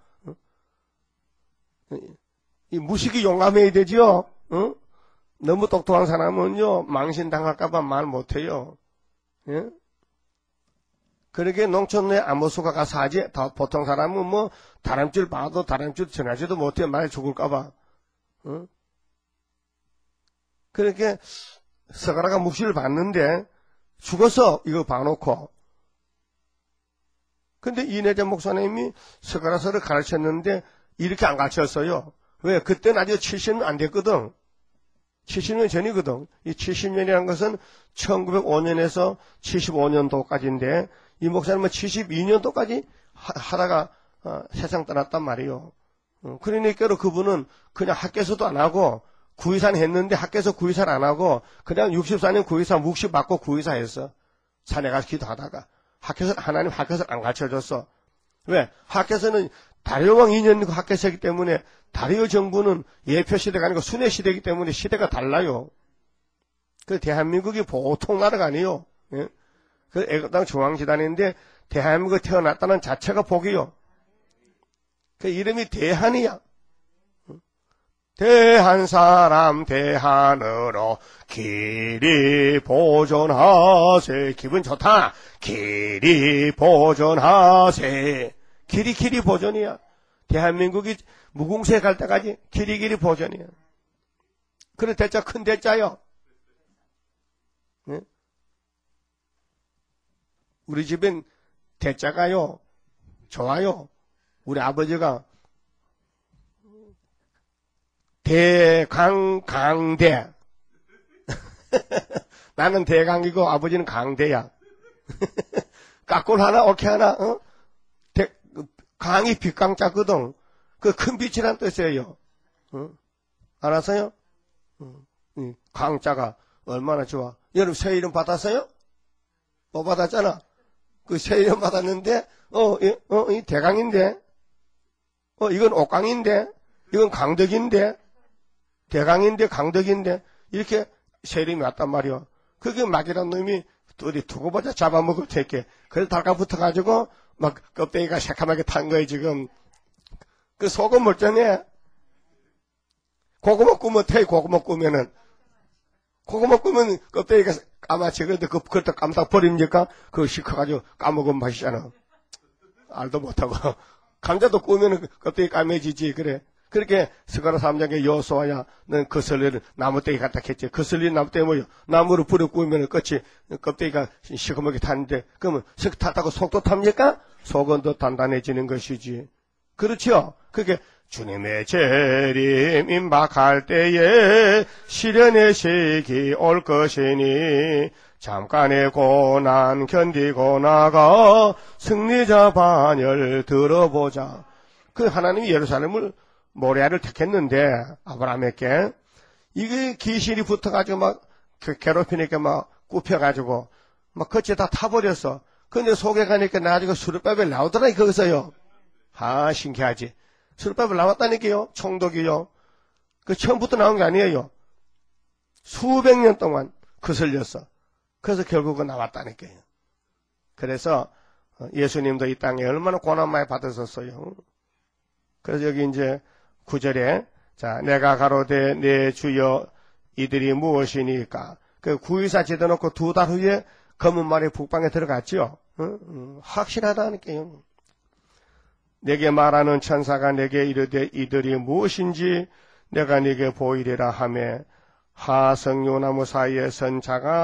이 무식이 용감해야 되지요. 어? 너무 똑똑한 사람은요 망신당할까봐 말 못해요. 예? 그러게 농촌에 아무수가 가서 하지 보통 사람은 뭐 다람쥐를 봐도 다람쥐를 전하지도 못해요. 말 죽을까봐. 어? 그렇게 스가랴가 묵시를 봤는데 죽어서 이거 봐놓고 근데 이내자 목사님이 스가랴서를 가르쳤는데 이렇게 안 가르쳤어요. 왜? 그때는 아직 칠십 년 안 됐거든. 칠십 년 전이거든. 이 칠십 년이라는 것은 천구백오 년에서 칠십오 년도까지인데 이 목사님은 칠십이 년도까지 하, 하다가 어, 세상 떠났단 말이에요. 어, 그러니까 그분은 그냥 학교에서도 안 하고 구의사는 했는데 학교에서 구의사를 안 하고 그냥 육십사 년 구의사 묵시 받고 구의사 했어. 산에 가서 기도하다가 학교에서 하나님 학교에서 안 가르쳐줬어. 왜? 학교에서는 다리오 왕 이 년 학교에서이기 때문에 다리오 정부는 예표 시대가 아니고 순회 시대이기 때문에 시대가 달라요. 그 대한민국이 보통 나라가 아니에요. 예? 그 애국당 중앙지단인데 대한민국에 태어났다는 자체가 복이요. 그 이름이 대한이야. 대한 사람 대한으로 길이 보존하세. 기분 좋다. 길이 보존하세. 길이 길이 보존이야. 대한민국이 무궁수에 갈 때까지 길이 길이 보존이야. 그래 대자 큰 대자요. 네? 우리 집엔 대자가요 좋아요. 우리 아버지가 대강 강대. 나는 대강이고 아버지는 강대야. 깎골 하나 어케 하나 어? 대, 강이 빛강자거든. 그 큰 빛이란 뜻이에요. 어? 알았어요? 어. 강자가 얼마나 좋아. 여러분 새 이름 받았어요? 뭐 받았잖아. 그 새 이름 받았는데 어, 이, 어, 이 대강인데 어, 이건 옥강인데 이건 강덕인데 대강인데 강덕인데 이렇게 새 이름이 왔단 말이야. 그게 막이란 놈이 어디 두고 보자 잡아먹을 테게. 그래서 달가붙어가지고 막 껍데기가 새카맣게 탄 거예요 지금. 그 속은 멀쩡해. 고구마 꾸면 돼. 고구마 꾸면은 고구마 꾸면 껍데기가 까맣지. 그런데 그 그것도 까맣다 버립니까? 그거 시커가지고 까먹으면 맛이잖아. 알도 못하고. 감자도 꾸면은 껍데기 까매지지. 그래. 그렇게 스가랴 삼 장의 여호수아야 는 거슬리는 나무떼기 갖다 캤지. 거슬리는 나무떼기 뭐요? 나무를 불에 구우면 끝이 껍데기가 시커멓게 타는데 그러면 석 탔다고 속도 탑니까? 속은 더 단단해지는 것이지. 그렇죠? 그게 주님의 재림 임박할 때에 시련의 시기 올 것이니 잠깐의 고난 견디고 나가 승리자 반열 들어보자. 그 하나님이 예루살렘을 모리아를 택했는데 아브라함에게 이게 귀신이 붙어가지고 막 괴롭히니까 막 굽혀가지고 막 거치에 다 타버렸어. 근데 속에 가니까 나중에 수르바벨 나오더라 거기서요. 아 신기하지. 수르바벨 나왔다니까요. 총독이요. 그 처음부터 나온 게 아니에요. 수백 년 동안 거슬렸어. 그래서 결국은 나왔다니까요. 그래서 예수님도 이 땅에 얼마나 고난 많이 받으셨어요. 그래서 여기 이제 구 절에 자 내가 가로되 내 주여 이들이 무엇이니까 그 구의사 제대 놓고 두 달 후에 검은 말이 북방에 들어갔죠. 응? 응. 확실하다니까요. 내게 말하는 천사가 내게 이르되 이들이 무엇인지 내가 네게 보이리라 하매 하성요나무 사이에 선 자가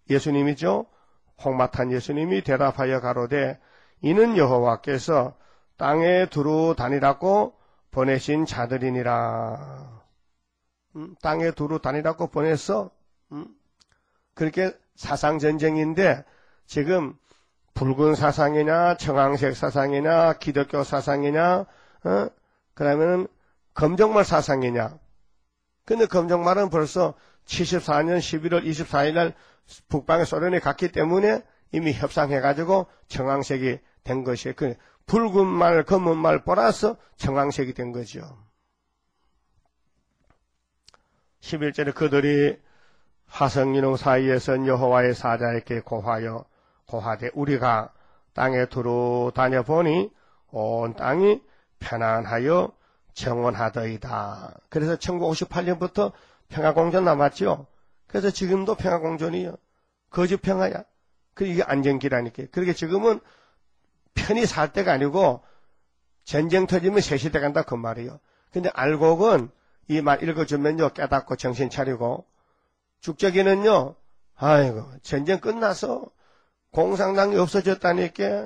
예수님이죠. 홍마탄 예수님이 대답하여 가로되 이는 여호와께서 땅에 두루 다니라고 보내신 자들이니라. 음, 땅에 두루 다니라고 보냈어. 음, 그렇게 사상전쟁인데 지금 붉은 사상이냐 청황색 사상이냐 기독교 사상이냐 어? 그러면 검정말 사상이냐. 근데 검정말은 벌써 칠십사 년 십일월 이십사일 날 북방에 소련이 갔기 때문에 이미 협상해가지고 청황색이 된 것이에요. 그 붉은 말, 검은 말 보라서 청황색이 된 거죠. 십일 절에 그들이 화성인후 사이에선 여호와의 사자에게 고하여 고하되 우리가 땅에 두루 다녀보니 온 땅이 편안하여 정원하더이다. 그래서 천구백오십팔 년부터 평화공전 남았죠. 그래서 지금도 평화공전이요. 거짓 평화야. 그 이게 안정기라니까. 그렇게 지금은 편히 살 때가 아니고 전쟁 터지면 새 시대 간다 그 말이에요. 근데 알곡은 이 말 읽어주면요 깨닫고 정신 차리고 죽적이는요 아이고 전쟁 끝나서 공산당이 없어졌다니까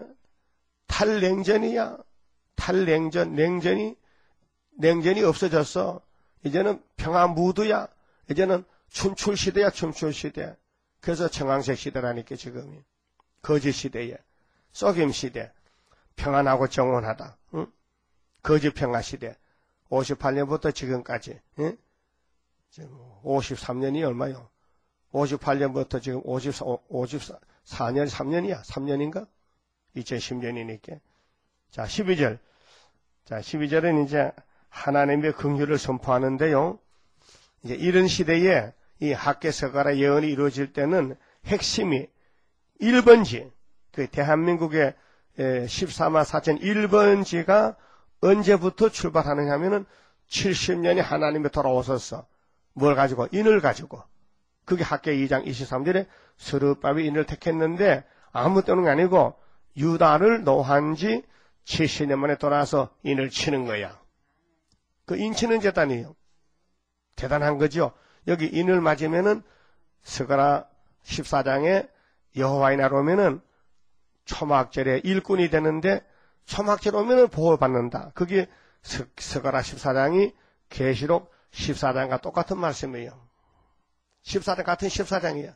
탈냉전이야. 탈냉전 냉전이 냉전이 없어졌어. 이제는 평화 무드야. 이제는 춤출 시대야 춤출 시대. 그래서 청황색 시대라니까 지금이. 거짓 시대에. 속임 시대. 평안하고 정원하다. 응? 거짓 평화 시대. 오십팔 년부터 지금까지. 응? 지금 오십삼 년이 얼마요? 오십팔 년부터 지금 오십사, 오십사 년, 삼 년이야. 삼 년인가? 이천십 년이니까. 자, 십이 절. 자, 십이 절은 이제 하나님의 긍휼을 선포하는데요. 이제 이런 시대에 이 학계서가라 예언이 이루어질 때는 핵심이 일 번지, 그 대한민국의 십사만 사천일 번지가 언제부터 출발하느냐 하면은 칠십 년이 하나님이 돌아오셨어. 뭘 가지고? 인을 가지고. 그게 학계 이 장 이십삼 절에 스룹밥이 인을 택했는데 아무 때는 아니고 유다를 노한 지 칠십 년 만에 돌아와서 인을 치는 거야. 그 인 치는 재단이에요. 대단한 거죠. 여기 인을 맞으면은 스가랴 십사 장에 여호와의 날 오면은 초막절에 일꾼이 되는데 초막절 오면은 보호를 받는다. 그게 스가랴 십사 장이 계시록 십사 장과 똑같은 말씀이에요. 십사 장 같은 십사 장이야.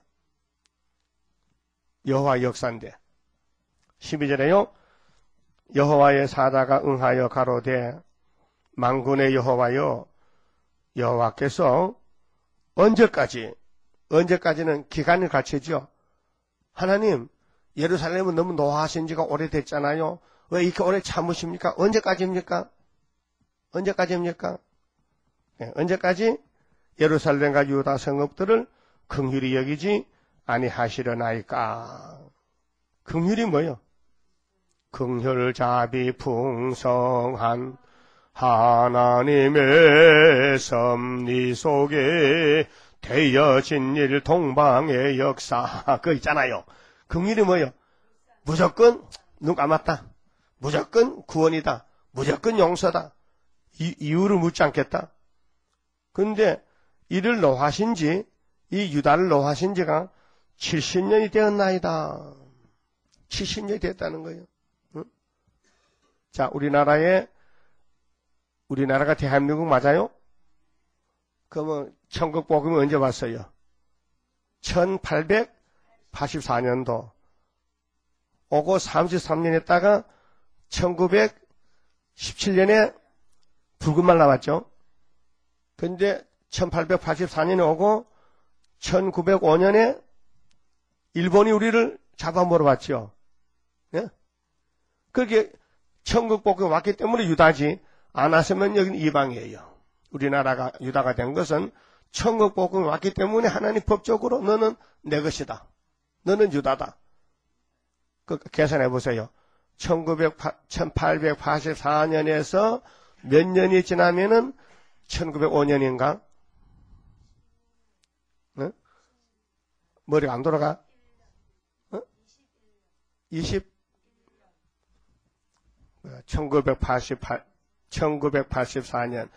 여호와 역사인데. 십이 절에요. 여호와의 사자가 응하여 가로되 만군의 여호와여 여호와께서 언제까지 언제까지는 기간을 갖추죠. 하나님 예루살렘은 너무 노하신 지가 오래됐잖아요. 왜 이렇게 오래 참으십니까? 언제까지입니까? 언제까지입니까? 네, 언제까지 예루살렘과 유다 성읍들을 긍휼히 여기지 아니하시려나이까. 긍휼이 뭐요? 긍휼자비 풍성한 하나님의 섭리 속에 되어진 일 동방의 역사. 그거 있잖아요. 긍휼이 뭐요? 무조건 눈 감았다. 무조건 구원이다. 무조건 용서다. 이, 이유를 묻지 않겠다. 그런데 이를 노하신 지, 이 유다를 노하신 지가 칠십 년이 되었나이다. 칠십 년이 됐다는 거예요. 응? 자, 우리나라에 우리나라가 대한민국 맞아요? 그러면 천국복음이 언제 왔어요? 천팔백팔십사 년도. 오고 삼십삼 년 했다가 천구백십칠 년에 붉은말 나왔죠? 근데 천팔백팔십사 년에 오고 천구백오 년에 일본이 우리를 잡아먹어봤죠. 예? 그렇게 천국복음이 왔기 때문에 유다지. 안 왔으면 여기는 이방이에요. 우리나라가 유다가 된 것은 천국복음이 왔기 때문에 하나님 법적으로 너는 내 것이다. 너는 유다다. 그 계산해 보세요. 천팔백팔십사 년에서 몇 년이 지나면은 천구백오 년인가? 어? 머리가 안 돌아가? 어? 이십? 천구백팔십팔, 천구백팔십사 년,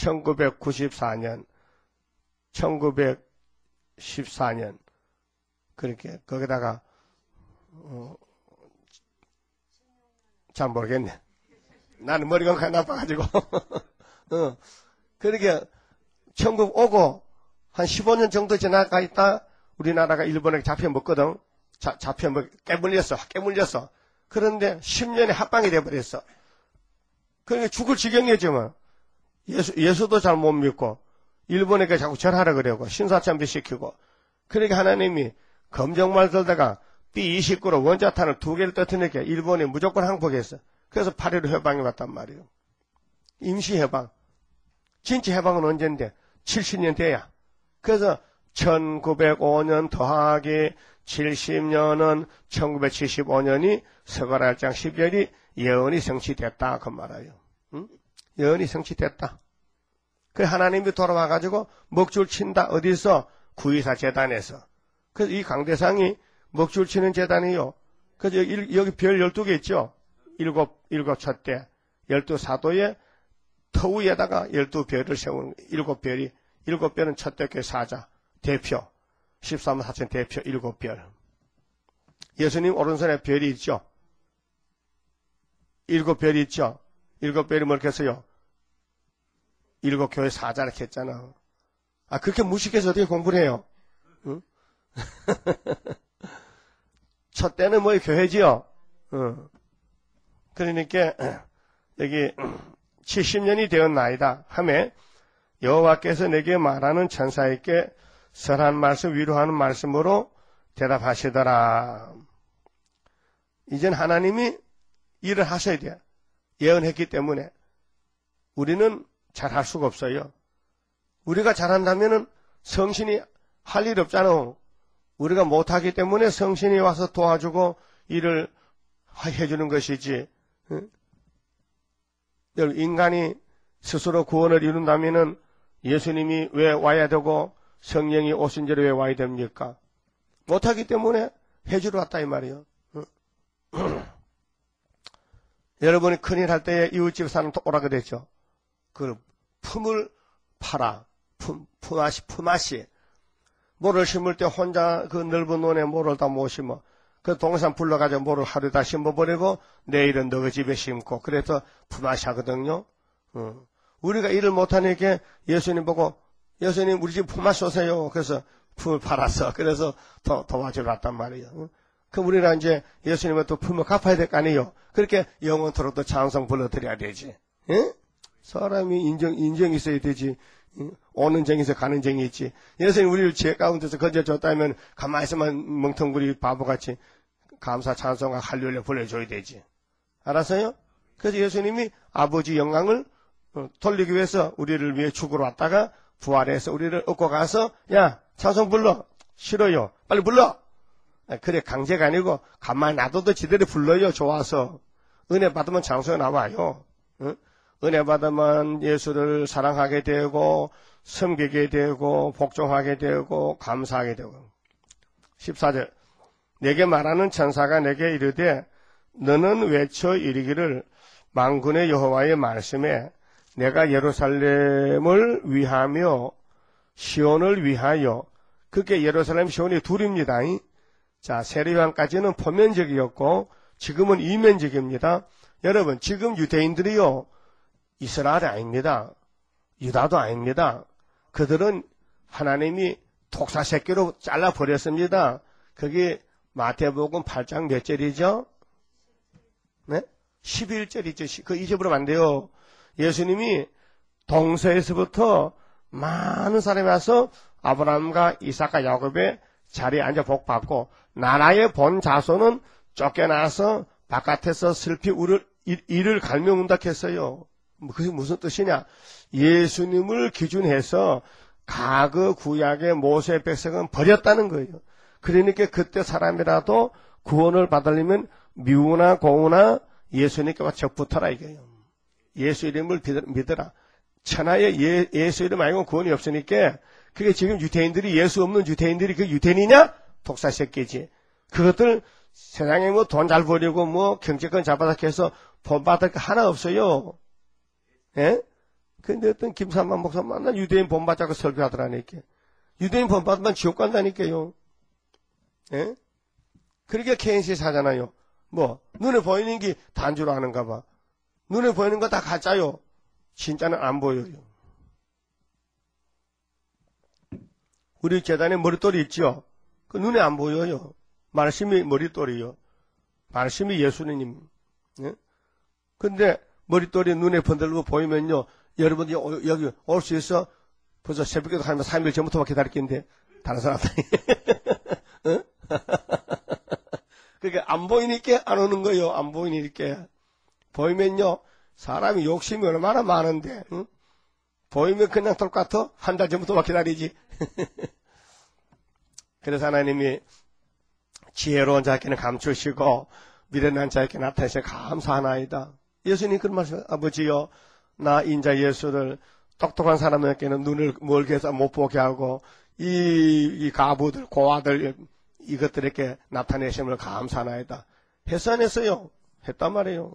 천구백구십사 년, 천구백십사 년. 그렇게, 거기다가, 어, 잘 모르겠네. 나는 머리가 그냥 나빠가지고. 어, 그렇게, 천국 오고, 한 십오 년 정도 지나가 있다, 우리나라가 일본에 잡혀먹거든. 자, 잡혀먹, 깨물렸어. 깨물렸어. 그런데 십 년에 합방이 돼버렸어. 그러니까 죽을 지경이었지 뭐. 예수, 예수도 잘 못 믿고, 일본에게 자꾸 절하라 그러고, 신사참배 시키고. 그러니까 하나님이 검정말 들다가 비 이십구로 원자탄을 두 개를 떠트니까 일본이 무조건 항복했어. 그래서 팔 일오 해방이 왔단 말이에요. 임시 해방. 진짜 해방은 언젠데? 칠십 년 돼야. 그래서 천구백오 년 더하기 칠십 년은 천구백칠십오 년이 서가랄장 십일이 예언이 성취됐다. 그 말이에요. 응? 예언이 성취됐다. 그 하나님이 돌아와가지고 먹줄 친다. 어디서? 구이사 재단에서. 그래서 이 강대상이 먹줄 치는 재단이요. 그래서 여기, 여기 별 열두 개 있죠? 일곱, 일곱 촛대, 열두 사도에 터 위에다가 열두 별을 세우는, 일곱 별이, 일곱 별은 촛대교회 사자, 대표, 십삼 사천 대표, 일곱 별. 예수님 오른손에 별이 있죠? 일곱 별이 있죠? 일곱 별이 뭐겠어요? 일곱 교회 사자 이렇게 했잖아. 아, 그렇게 무식해서 어떻게 공부를 해요? 응? 첫 때는 뭐 교회지요? 응. 그러니까, 여기, 칠십 년이 되었나이다. 하매, 여호와께서 내게 말하는 천사에게 선한 말씀, 위로하는 말씀으로 대답하시더라. 이젠 하나님이 일을 하셔야 돼요. 예언했기 때문에. 우리는 잘할 수가 없어요. 우리가 잘한다면은 성신이 할 일 없잖아. 우리가 못하기 때문에 성신이 와서 도와주고 일을 해주는 것이지. 응? 인간이 스스로 구원을 이룬다면은 예수님이 왜 와야 되고 성령이 오신 죄로 왜 와야 됩니까? 못하기 때문에 해주러 왔다 이 말이에요. 응? 여러분이 큰일 할 때에 이웃집 사람 오라 그랬죠. 그 품을 팔아. 품, 품앗이, 품앗이. 모를 심을 때 혼자 그 넓은 논에 모를 다 못 심어. 그 동산 불러가지고 모를 하루 다 심어버리고 내일은 너희 집에 심고 그래서 품앗이 하거든요. 어. 우리가 일을 못하니까 예수님 보고 예수님 우리 집 품앗이 오세요. 그래서 품을 팔았어. 그래서 도, 도와주러 왔단 말이에요. 어? 그럼 우리는 이제 예수님은 또 품을 갚아야 될 거 아니에요. 그렇게 영원토록 또 찬송 불러드려야 되지. 예? 사람이 인정, 인정이 있어야 되지. 오는 정에서 가는 정이 있지. 예수님 우리를 죄 가운데서 건져줬다면 가만히 있으면 멍텅구리 바보같이 감사 찬송과 할렐루야 불러줘야 되지. 알았어요? 그래서 예수님이 아버지 영광을 돌리기 위해서 우리를 위해 죽으러 왔다가 부활해서 우리를 얻고 가서 야 찬송 불러. 싫어요. 빨리 불러. 그래 강제가 아니고 가만히 놔둬도 지들이 불러요. 좋아서. 은혜 받으면 찬송이 나와요. 응? 은혜 받으면 예수를 사랑하게 되고 섬기게 되고 복종하게 되고 감사하게 되고. 십사 절 내게 말하는 천사가 내게 이르되 너는 외쳐 이르기를 만군의 여호와의 말씀에 내가 예루살렘을 위하며 시온을 위하여 그게 예루살렘 시온이 둘입니다. 자 세례요한까지는 포면적이었고 지금은 이면적입니다. 여러분 지금 유대인들이요 이스라엘이 아닙니다. 유다도 아닙니다. 그들은 하나님이 독사 새끼로 잘라버렸습니다. 그게 마태복음 팔 장 몇 절이죠? 네? 십일 절이죠. 그 잊어버리면 안 돼요. 예수님이 동서에서부터 많은 사람이 와서 아브라함과 이삭과 야곱의 자리에 앉아 복받고 나라의 본 자손은 쫓겨나서 바깥에서 슬피 울을, 이를 갈며 운닥했어요. 그게 무슨 뜻이냐? 예수님을 기준해서 과거 구약의 모세 백성은 버렸다는 거예요. 그러니까 그때 사람이라도 구원을 받으려면 미우나 고우나 예수님께 와 적붙어라 이거예요. 예수 이름을 믿어라. 천하에 예, 예수 이름 아니고 구원이 없으니까 그게 지금 유대인들이 예수 없는 유대인들이 그 유대인이냐? 독사 새끼지. 그것들 세상에 뭐 돈 잘 벌이고 뭐 경제권 잡아서 해서 본받을 거 하나 없어요. 예? 근데 어떤 김삼만 목사 만나 유대인 본받자고 설교하더라니까. 유대인 본받으면 지옥 간다니까요. 예? 그렇게 케인시 하잖아요. 뭐 눈에 보이는 게 단주로 하는가 봐. 눈에 보이는 거 다 가짜요. 진짜는 안 보여요. 우리 재단에 머릿돌이 있죠. 그 눈에 안 보여요. 말씀이 머릿돌이요. 말씀이 예수님. 예? 근데 머릿돌이 눈에 번들고 보이면요. 여러분이 여기 올 수 있어? 벌써 새벽에도 하면 삼 일 전부터 기다렸겠는데 다른 사람들이. 어? 그게 안 보이니까 안 오는 거예요. 안 보이니까. 보이면요. 사람이 욕심이 얼마나 많은데. 응? 보이면 그냥 똑같아? 한 달 전부터 막 기다리지. 그래서 하나님이 지혜로운 자에게는 감추시고 미련한 자에게 나타내셔 감사하나이다. 예수님 그런 말씀, 아버지요, 나 인자 예수를 똑똑한 사람에게는 눈을 멀게 해서 못 보게 하고 이, 이 가부들, 고아들 이것들에게 나타내심을 감사하나이다. 했어 안 했어요? 했단 말이에요.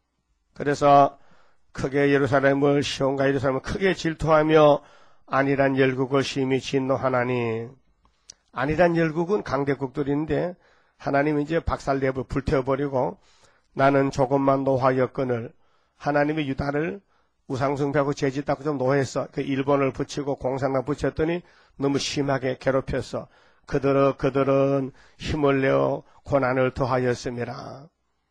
그래서 크게 예루살렘을 시온과 예루살렘을 크게 질투하며 안일한 열국을 심히 진노하나니, 안일한 열국은 강대국들인데 하나님이 이제 박살내고 불태워버리고 나는 조금만 노하였거늘, 하나님이 유다를 우상숭배하고 죄짓다고 좀 노했어. 그 일본을 붙이고 공산당 붙였더니 너무 심하게 괴롭혔어. 그들은 그들은 힘을 내어 고난을 더하였음이라.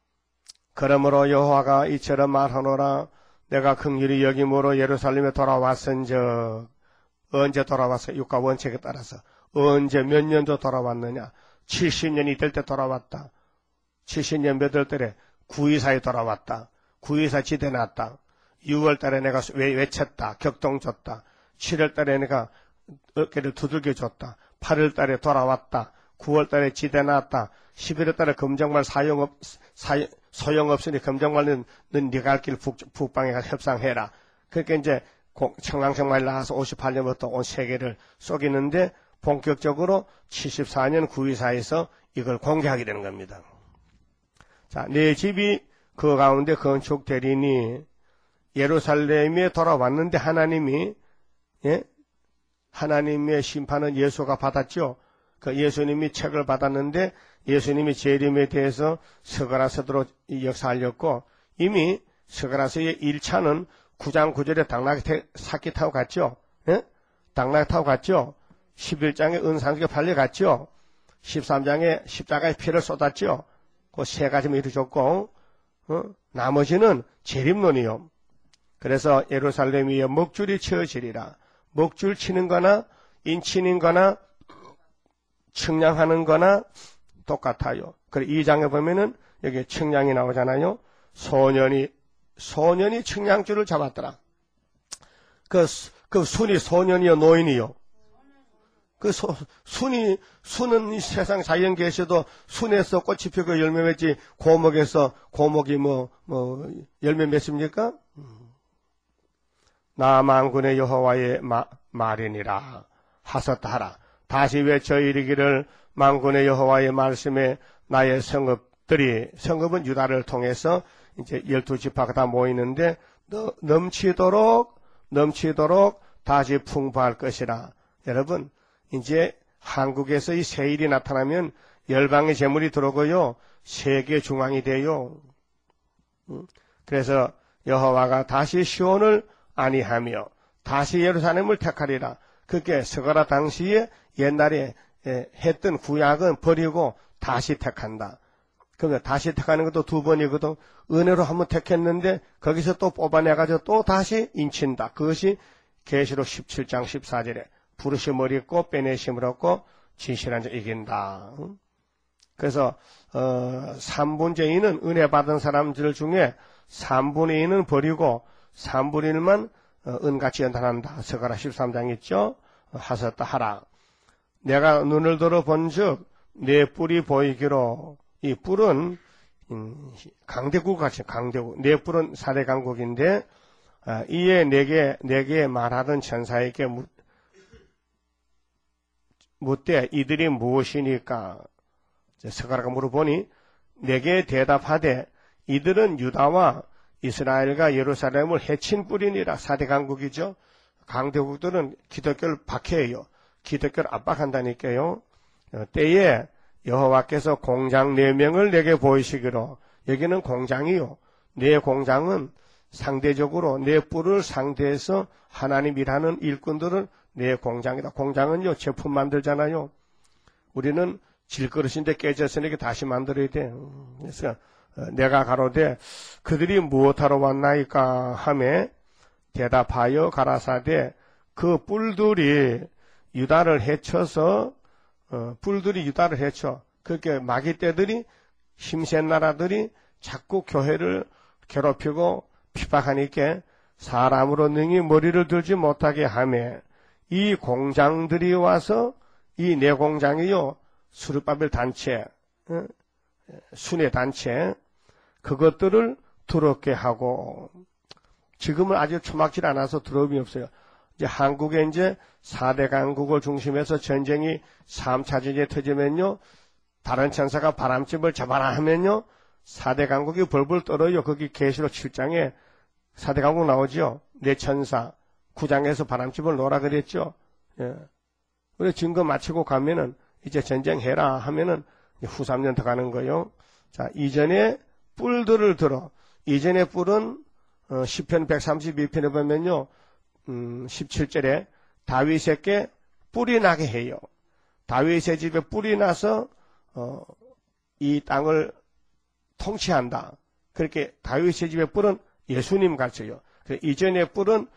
그러므로 여호와가 이처럼 말하노라. 내가 긍휼히 여김으로 예루살렘에 돌아왔은즉, 언제 돌아왔어? 육가 원칙에 따라서 언제 몇 년도 돌아왔느냐? 칠십 년이 될 때 돌아왔다. 칠십 년 몇 월 달에 구이사에 돌아왔다. 구이사 지대 났다. 유월 달에 내가 외쳤다. 격동 줬다. 칠월 달에 내가 어깨를 두들겨 줬다. 팔월 달에 돌아왔다. 구월 달에 지대 났다. 십일월 달에 검정말 사용없, 사용, 소용없으니 검정말은 넌 네가 할 길 북방에 가서 협상해라. 그렇게 이제 청강정말 나와서 오십팔 년부터 온 세계를 속이는데 본격적으로 칠십사 년 구이사에서 이걸 공개하게 되는 겁니다. 자, 내 집이 그 가운데 건축되리니, 예루살렘에 돌아왔는데 하나님이, 예? 하나님의 심판은 예수가 받았죠. 그 예수님이 책을 받았는데 예수님이 재림에 대해서 서가라서로 역사하렸고, 이미 서가라서의 일 차는 구 장 구 절에 당나귀 사기 타고 갔죠. 예? 당나귀 타고 갔죠. 십일 장에 은상지가 팔려갔죠. 십삼 장에 십자가의 피를 쏟았죠. 그 세 가지만 이루어졌고, 어? 나머지는 재림론이요. 그래서 예루살렘 위에 먹줄이 쳐지리라. 먹줄 치는 거나 인치는 거나 측량하는 거나 똑같아요. 그래 이 장에 보면은 여기 측량이 나오잖아요. 소년이 소년이 측량줄을 잡았더라. 그, 그 순이 소년이요 노인이요. 그 소, 순이 순은 이 세상 자연계에서도 순에서 꽃이 피고 열매 맺지, 고목에서 고목이 뭐 뭐 열매 맺습니까? 나 만군의 여호와의 마, 말이니라 하셨다 하라. 다시 외쳐 이르기를, 만군의 여호와의 말씀에 나의 성읍들이, 성읍은 유다를 통해서 이제 열두 지파가 다 모이는데 넘치도록 넘치도록 다시 풍부할 것이라. 여러분, 이제 한국에서 이 세일이 나타나면 열방의 재물이 들어오고요, 세계 중앙이 돼요. 그래서 여호와가 다시 시온을 아니하며 다시 예루살렘을 택하리라. 그게 서가라 당시에 옛날에 했던 구약은 버리고 다시 택한다. 그러면 다시 택하는 것도 두 번이거든. 은혜로 한번 택했는데 거기서 또 뽑아내가지고 또 다시 인친다. 그것이 계시록 십칠 장 십사 절에 부르심을 입고 빼내심을 얻고 진실한 자 이긴다. 그래서 어, 삼분의 이는 은혜 받은 사람들 중에 삼분의 이는 버리고 삼분의 일만 어, 은같이 연단한다. 서가라 십삼 장 있죠. 어, 하셨다 하라. 내가 눈을 들어 본즉 내 뿔이 보이기로. 이 뿔은 음, 강대국 같이 강대국. 내 뿔은 사대 강국인데 아, 이에 내게 내게 말하던 천사에게 묻, 묻되 이들이 무엇이니까? 서가라가 물어보니 내게 대답하되 이들은 유다와 이스라엘과 예루살렘을 해친 뿔이니라. 사대 강국이죠. 강대국들은 기독교를 박해해요. 기독교를 압박한다니까요. 때에 여호와께서 공장 네 명을 내게 보이시기로. 여기는 공장이요. 내 공장은 상대적으로 내 뿔을 상대해서 하나님 일하는 일꾼들을 내 공장이다. 공장은요, 제품 만들잖아요. 우리는 질그릇인데 깨졌으니까 다시 만들어야 돼. 그래서 내가 가로되 그들이 무엇하러 왔나이까 하매 대답하여 가라사대 그 뿔들이 유다를 해쳐서 어, 뿔들이 유다를 해쳐. 그렇게 마귀떼들이 힘센 나라들이 자꾸 교회를 괴롭히고 핍박하니까 사람으로 능히 머리를 들지 못하게 하며 이 공장들이 와서 이 내 공장이요 수르바벨 단체, 어? 순회 단체 그것들을 더럽게 하고 지금은 아직 초막질 않아서 더러움이 없어요. 이제 한국에 이제 사 대 강국을 중심해서 전쟁이 삼 차 전쟁이 터지면요 다른 천사가 바람집을 잡아라 하면요 사 대 강국이 벌벌 떨어요. 거기 계시록 칠 장에 사 대 강국 나오죠. 내 천사 구 장에서 바람집을 놓으라 그랬죠. 예. 그래 증거 마치고 가면은 이제 전쟁해라 하면은 후 삼 년 더 가는 거요. 자, 이전에 뿔들을 들어. 이전의 뿔은 어, 시편 백삼십이 편에 보면요. 음, 십칠 절에 다윗에게 뿔이 나게 해요. 다윗의 집에 뿔이 나서 어, 이 땅을 통치한다. 그렇게 다윗의 집의 뿔은 예수님 같아요. 이전의 뿔은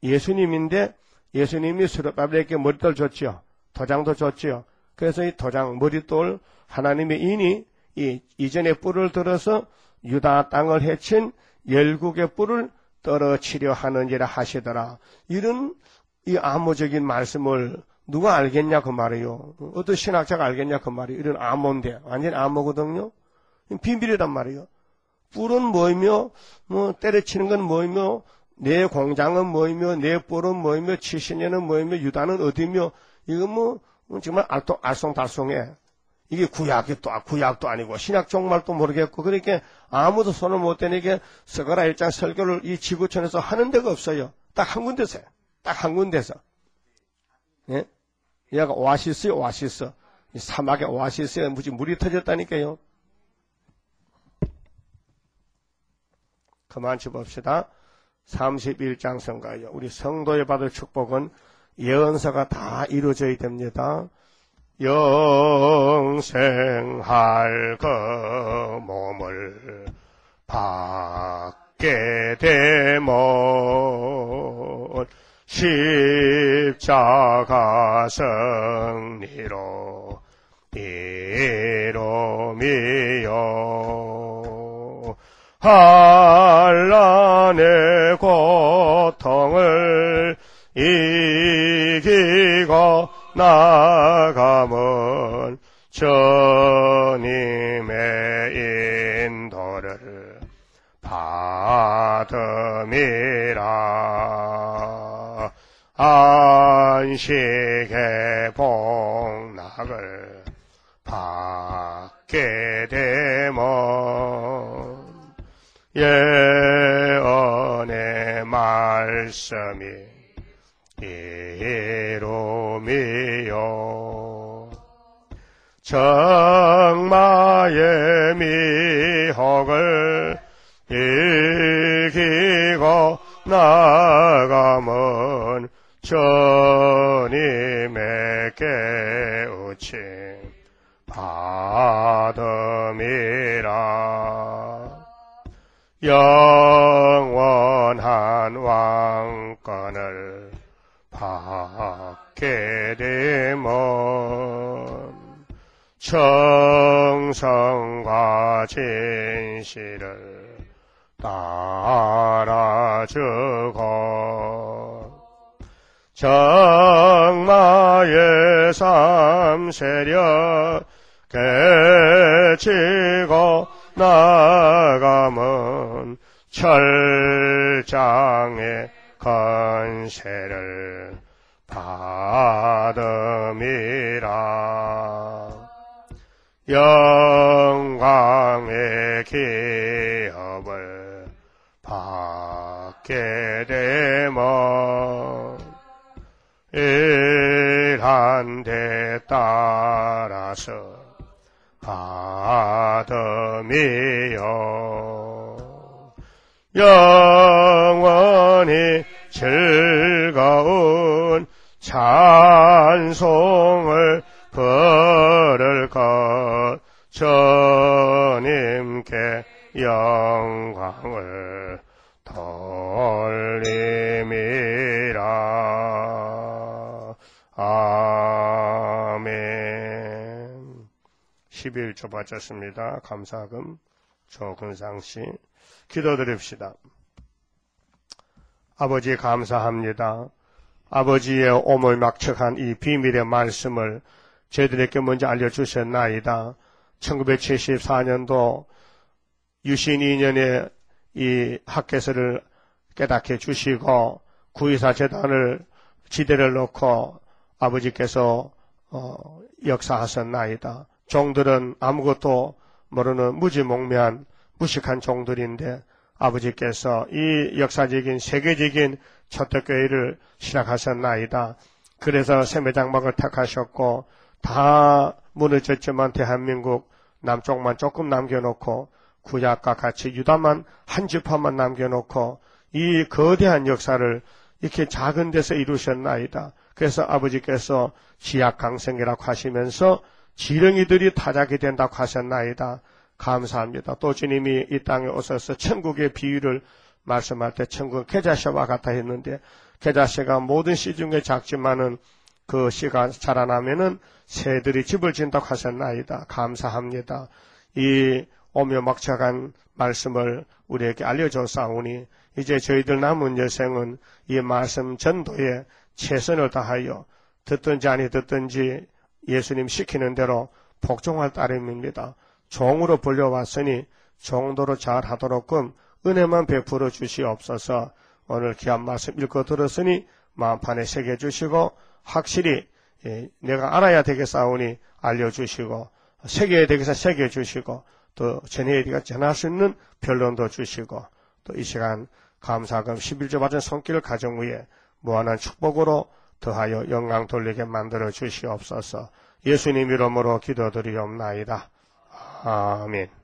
예수님인데 예수님이 스룹바벨에게 머리돌 줬지요. 도장도 줬지요. 그래서 이 도장 머리돌 하나님의 인이 이 이전의 뿔을 들어서 유다 땅을 해친 열국의 뿔을 떨어치려 하는지라 하시더라. 이런 이 암호적인 말씀을 누가 알겠냐 그 말이에요. 어떤 신학자가 알겠냐 그 말이에요. 이런 암호인데 완전 암호거든요. 비밀이란 말이에요. 뿔은 뭐이며 뭐 때려치는 건 뭐이며 내 공장은 뭐이며 내 뿔은 뭐이며 칠십 년은 뭐이며 유다는 어디며 이거 뭐 정말 알통, 알쏭달쏭해. 이게 구약이 또 구약도 아니고 신약 종말도 모르겠고 그러니까 아무도 손을 못 대니까 서가라 일 장 설교를 이 지구촌에서 하는 데가 없어요. 딱 한 군데서 딱 한 군데서. 예? 얘가 오아시스 오아시스 이 사막의 오아시스에 무지 물이 터졌다니까요. 그만치 봅시다. 삼십일 장 성가요. 우리 성도에 받을 축복은 예언서가 다 이루어져야 됩니다. 영생할 그 몸을 받게 되면 십자가 승리로 이루미요. 한란의 고통을 이기고 나가면 주님의 인도를 받음이라. 안식의 복락을 받게 되면 예언의 말씀이 이루미요. 정마의 미혹을 이기고 나가면 주님의 깨우침 받음이라. 영원한 왕권을 받게 되면 정성과 진실을 따라주고 정마의 삼세력 깨치고 나가면 철장의 건세를 받음이라. 영광의 기업을 받게 되면 일한 데 따라서 받음이요 영원히 즐거운 찬송을 부를 것 주님께 영광을 돌림이라. 아멘. 십일 조 바쳤습니다. 감사금 조근상씨 기도드립시다. 아버지 감사합니다. 아버지의 오물막측한 이 비밀의 말씀을 저희들에게 먼저 알려주셨나이다. 천구백칠십사 년도 유신 이 년에 이 학개서를 깨닫게 주시고 구이사 재단을 지대를 놓고 아버지께서 어, 역사하셨나이다. 종들은 아무것도 모르는 무지몽매한 무식한 종들인데 아버지께서 이 역사적인 세계적인 초대교회를 시작하셨나이다. 그래서 세매장막을 택하셨고 다 무너졌지만 대한민국 남쪽만 조금 남겨놓고 구약과 같이 유다만 한 지파만 남겨놓고 이 거대한 역사를 이렇게 작은 데서 이루셨나이다. 그래서 아버지께서 지약강성이라고 하시면서 지렁이들이 타작이 된다고 하셨나이다. 감사합니다. 또 주님이 이 땅에 오셔서 천국의 비유를 말씀할 때 천국은 계자씨와 같다 했는데 계자씨가 모든 씨 중에 작지만은 그 씨가 자라나면은 새들이 집을 진다고 하셨나이다. 감사합니다. 이 오묘막측한 말씀을 우리에게 알려줬사오니 이제 저희들 남은 여생은 이 말씀 전도에 최선을 다하여 듣든지 아니 듣든지 예수님 시키는 대로 복종할 따름입니다. 종으로 불려왔으니 종도로 잘하도록끔 은혜만 베풀어 주시옵소서. 오늘 귀한 말씀 읽고 들었으니 마음판에 새겨주시고 확실히 내가 알아야 되겠사오니 알려주시고 새겨야 되겠사 새겨주시고 또 전해야 되겠 전할 수 있는 변론도 주시고 또 이 시간 감사금 십일 조 받은 손길 가정 위에 무한한 축복으로 더하여 영광 돌리게 만들어 주시옵소서. 예수님 이름으로 기도드리옵나이다. 아멘.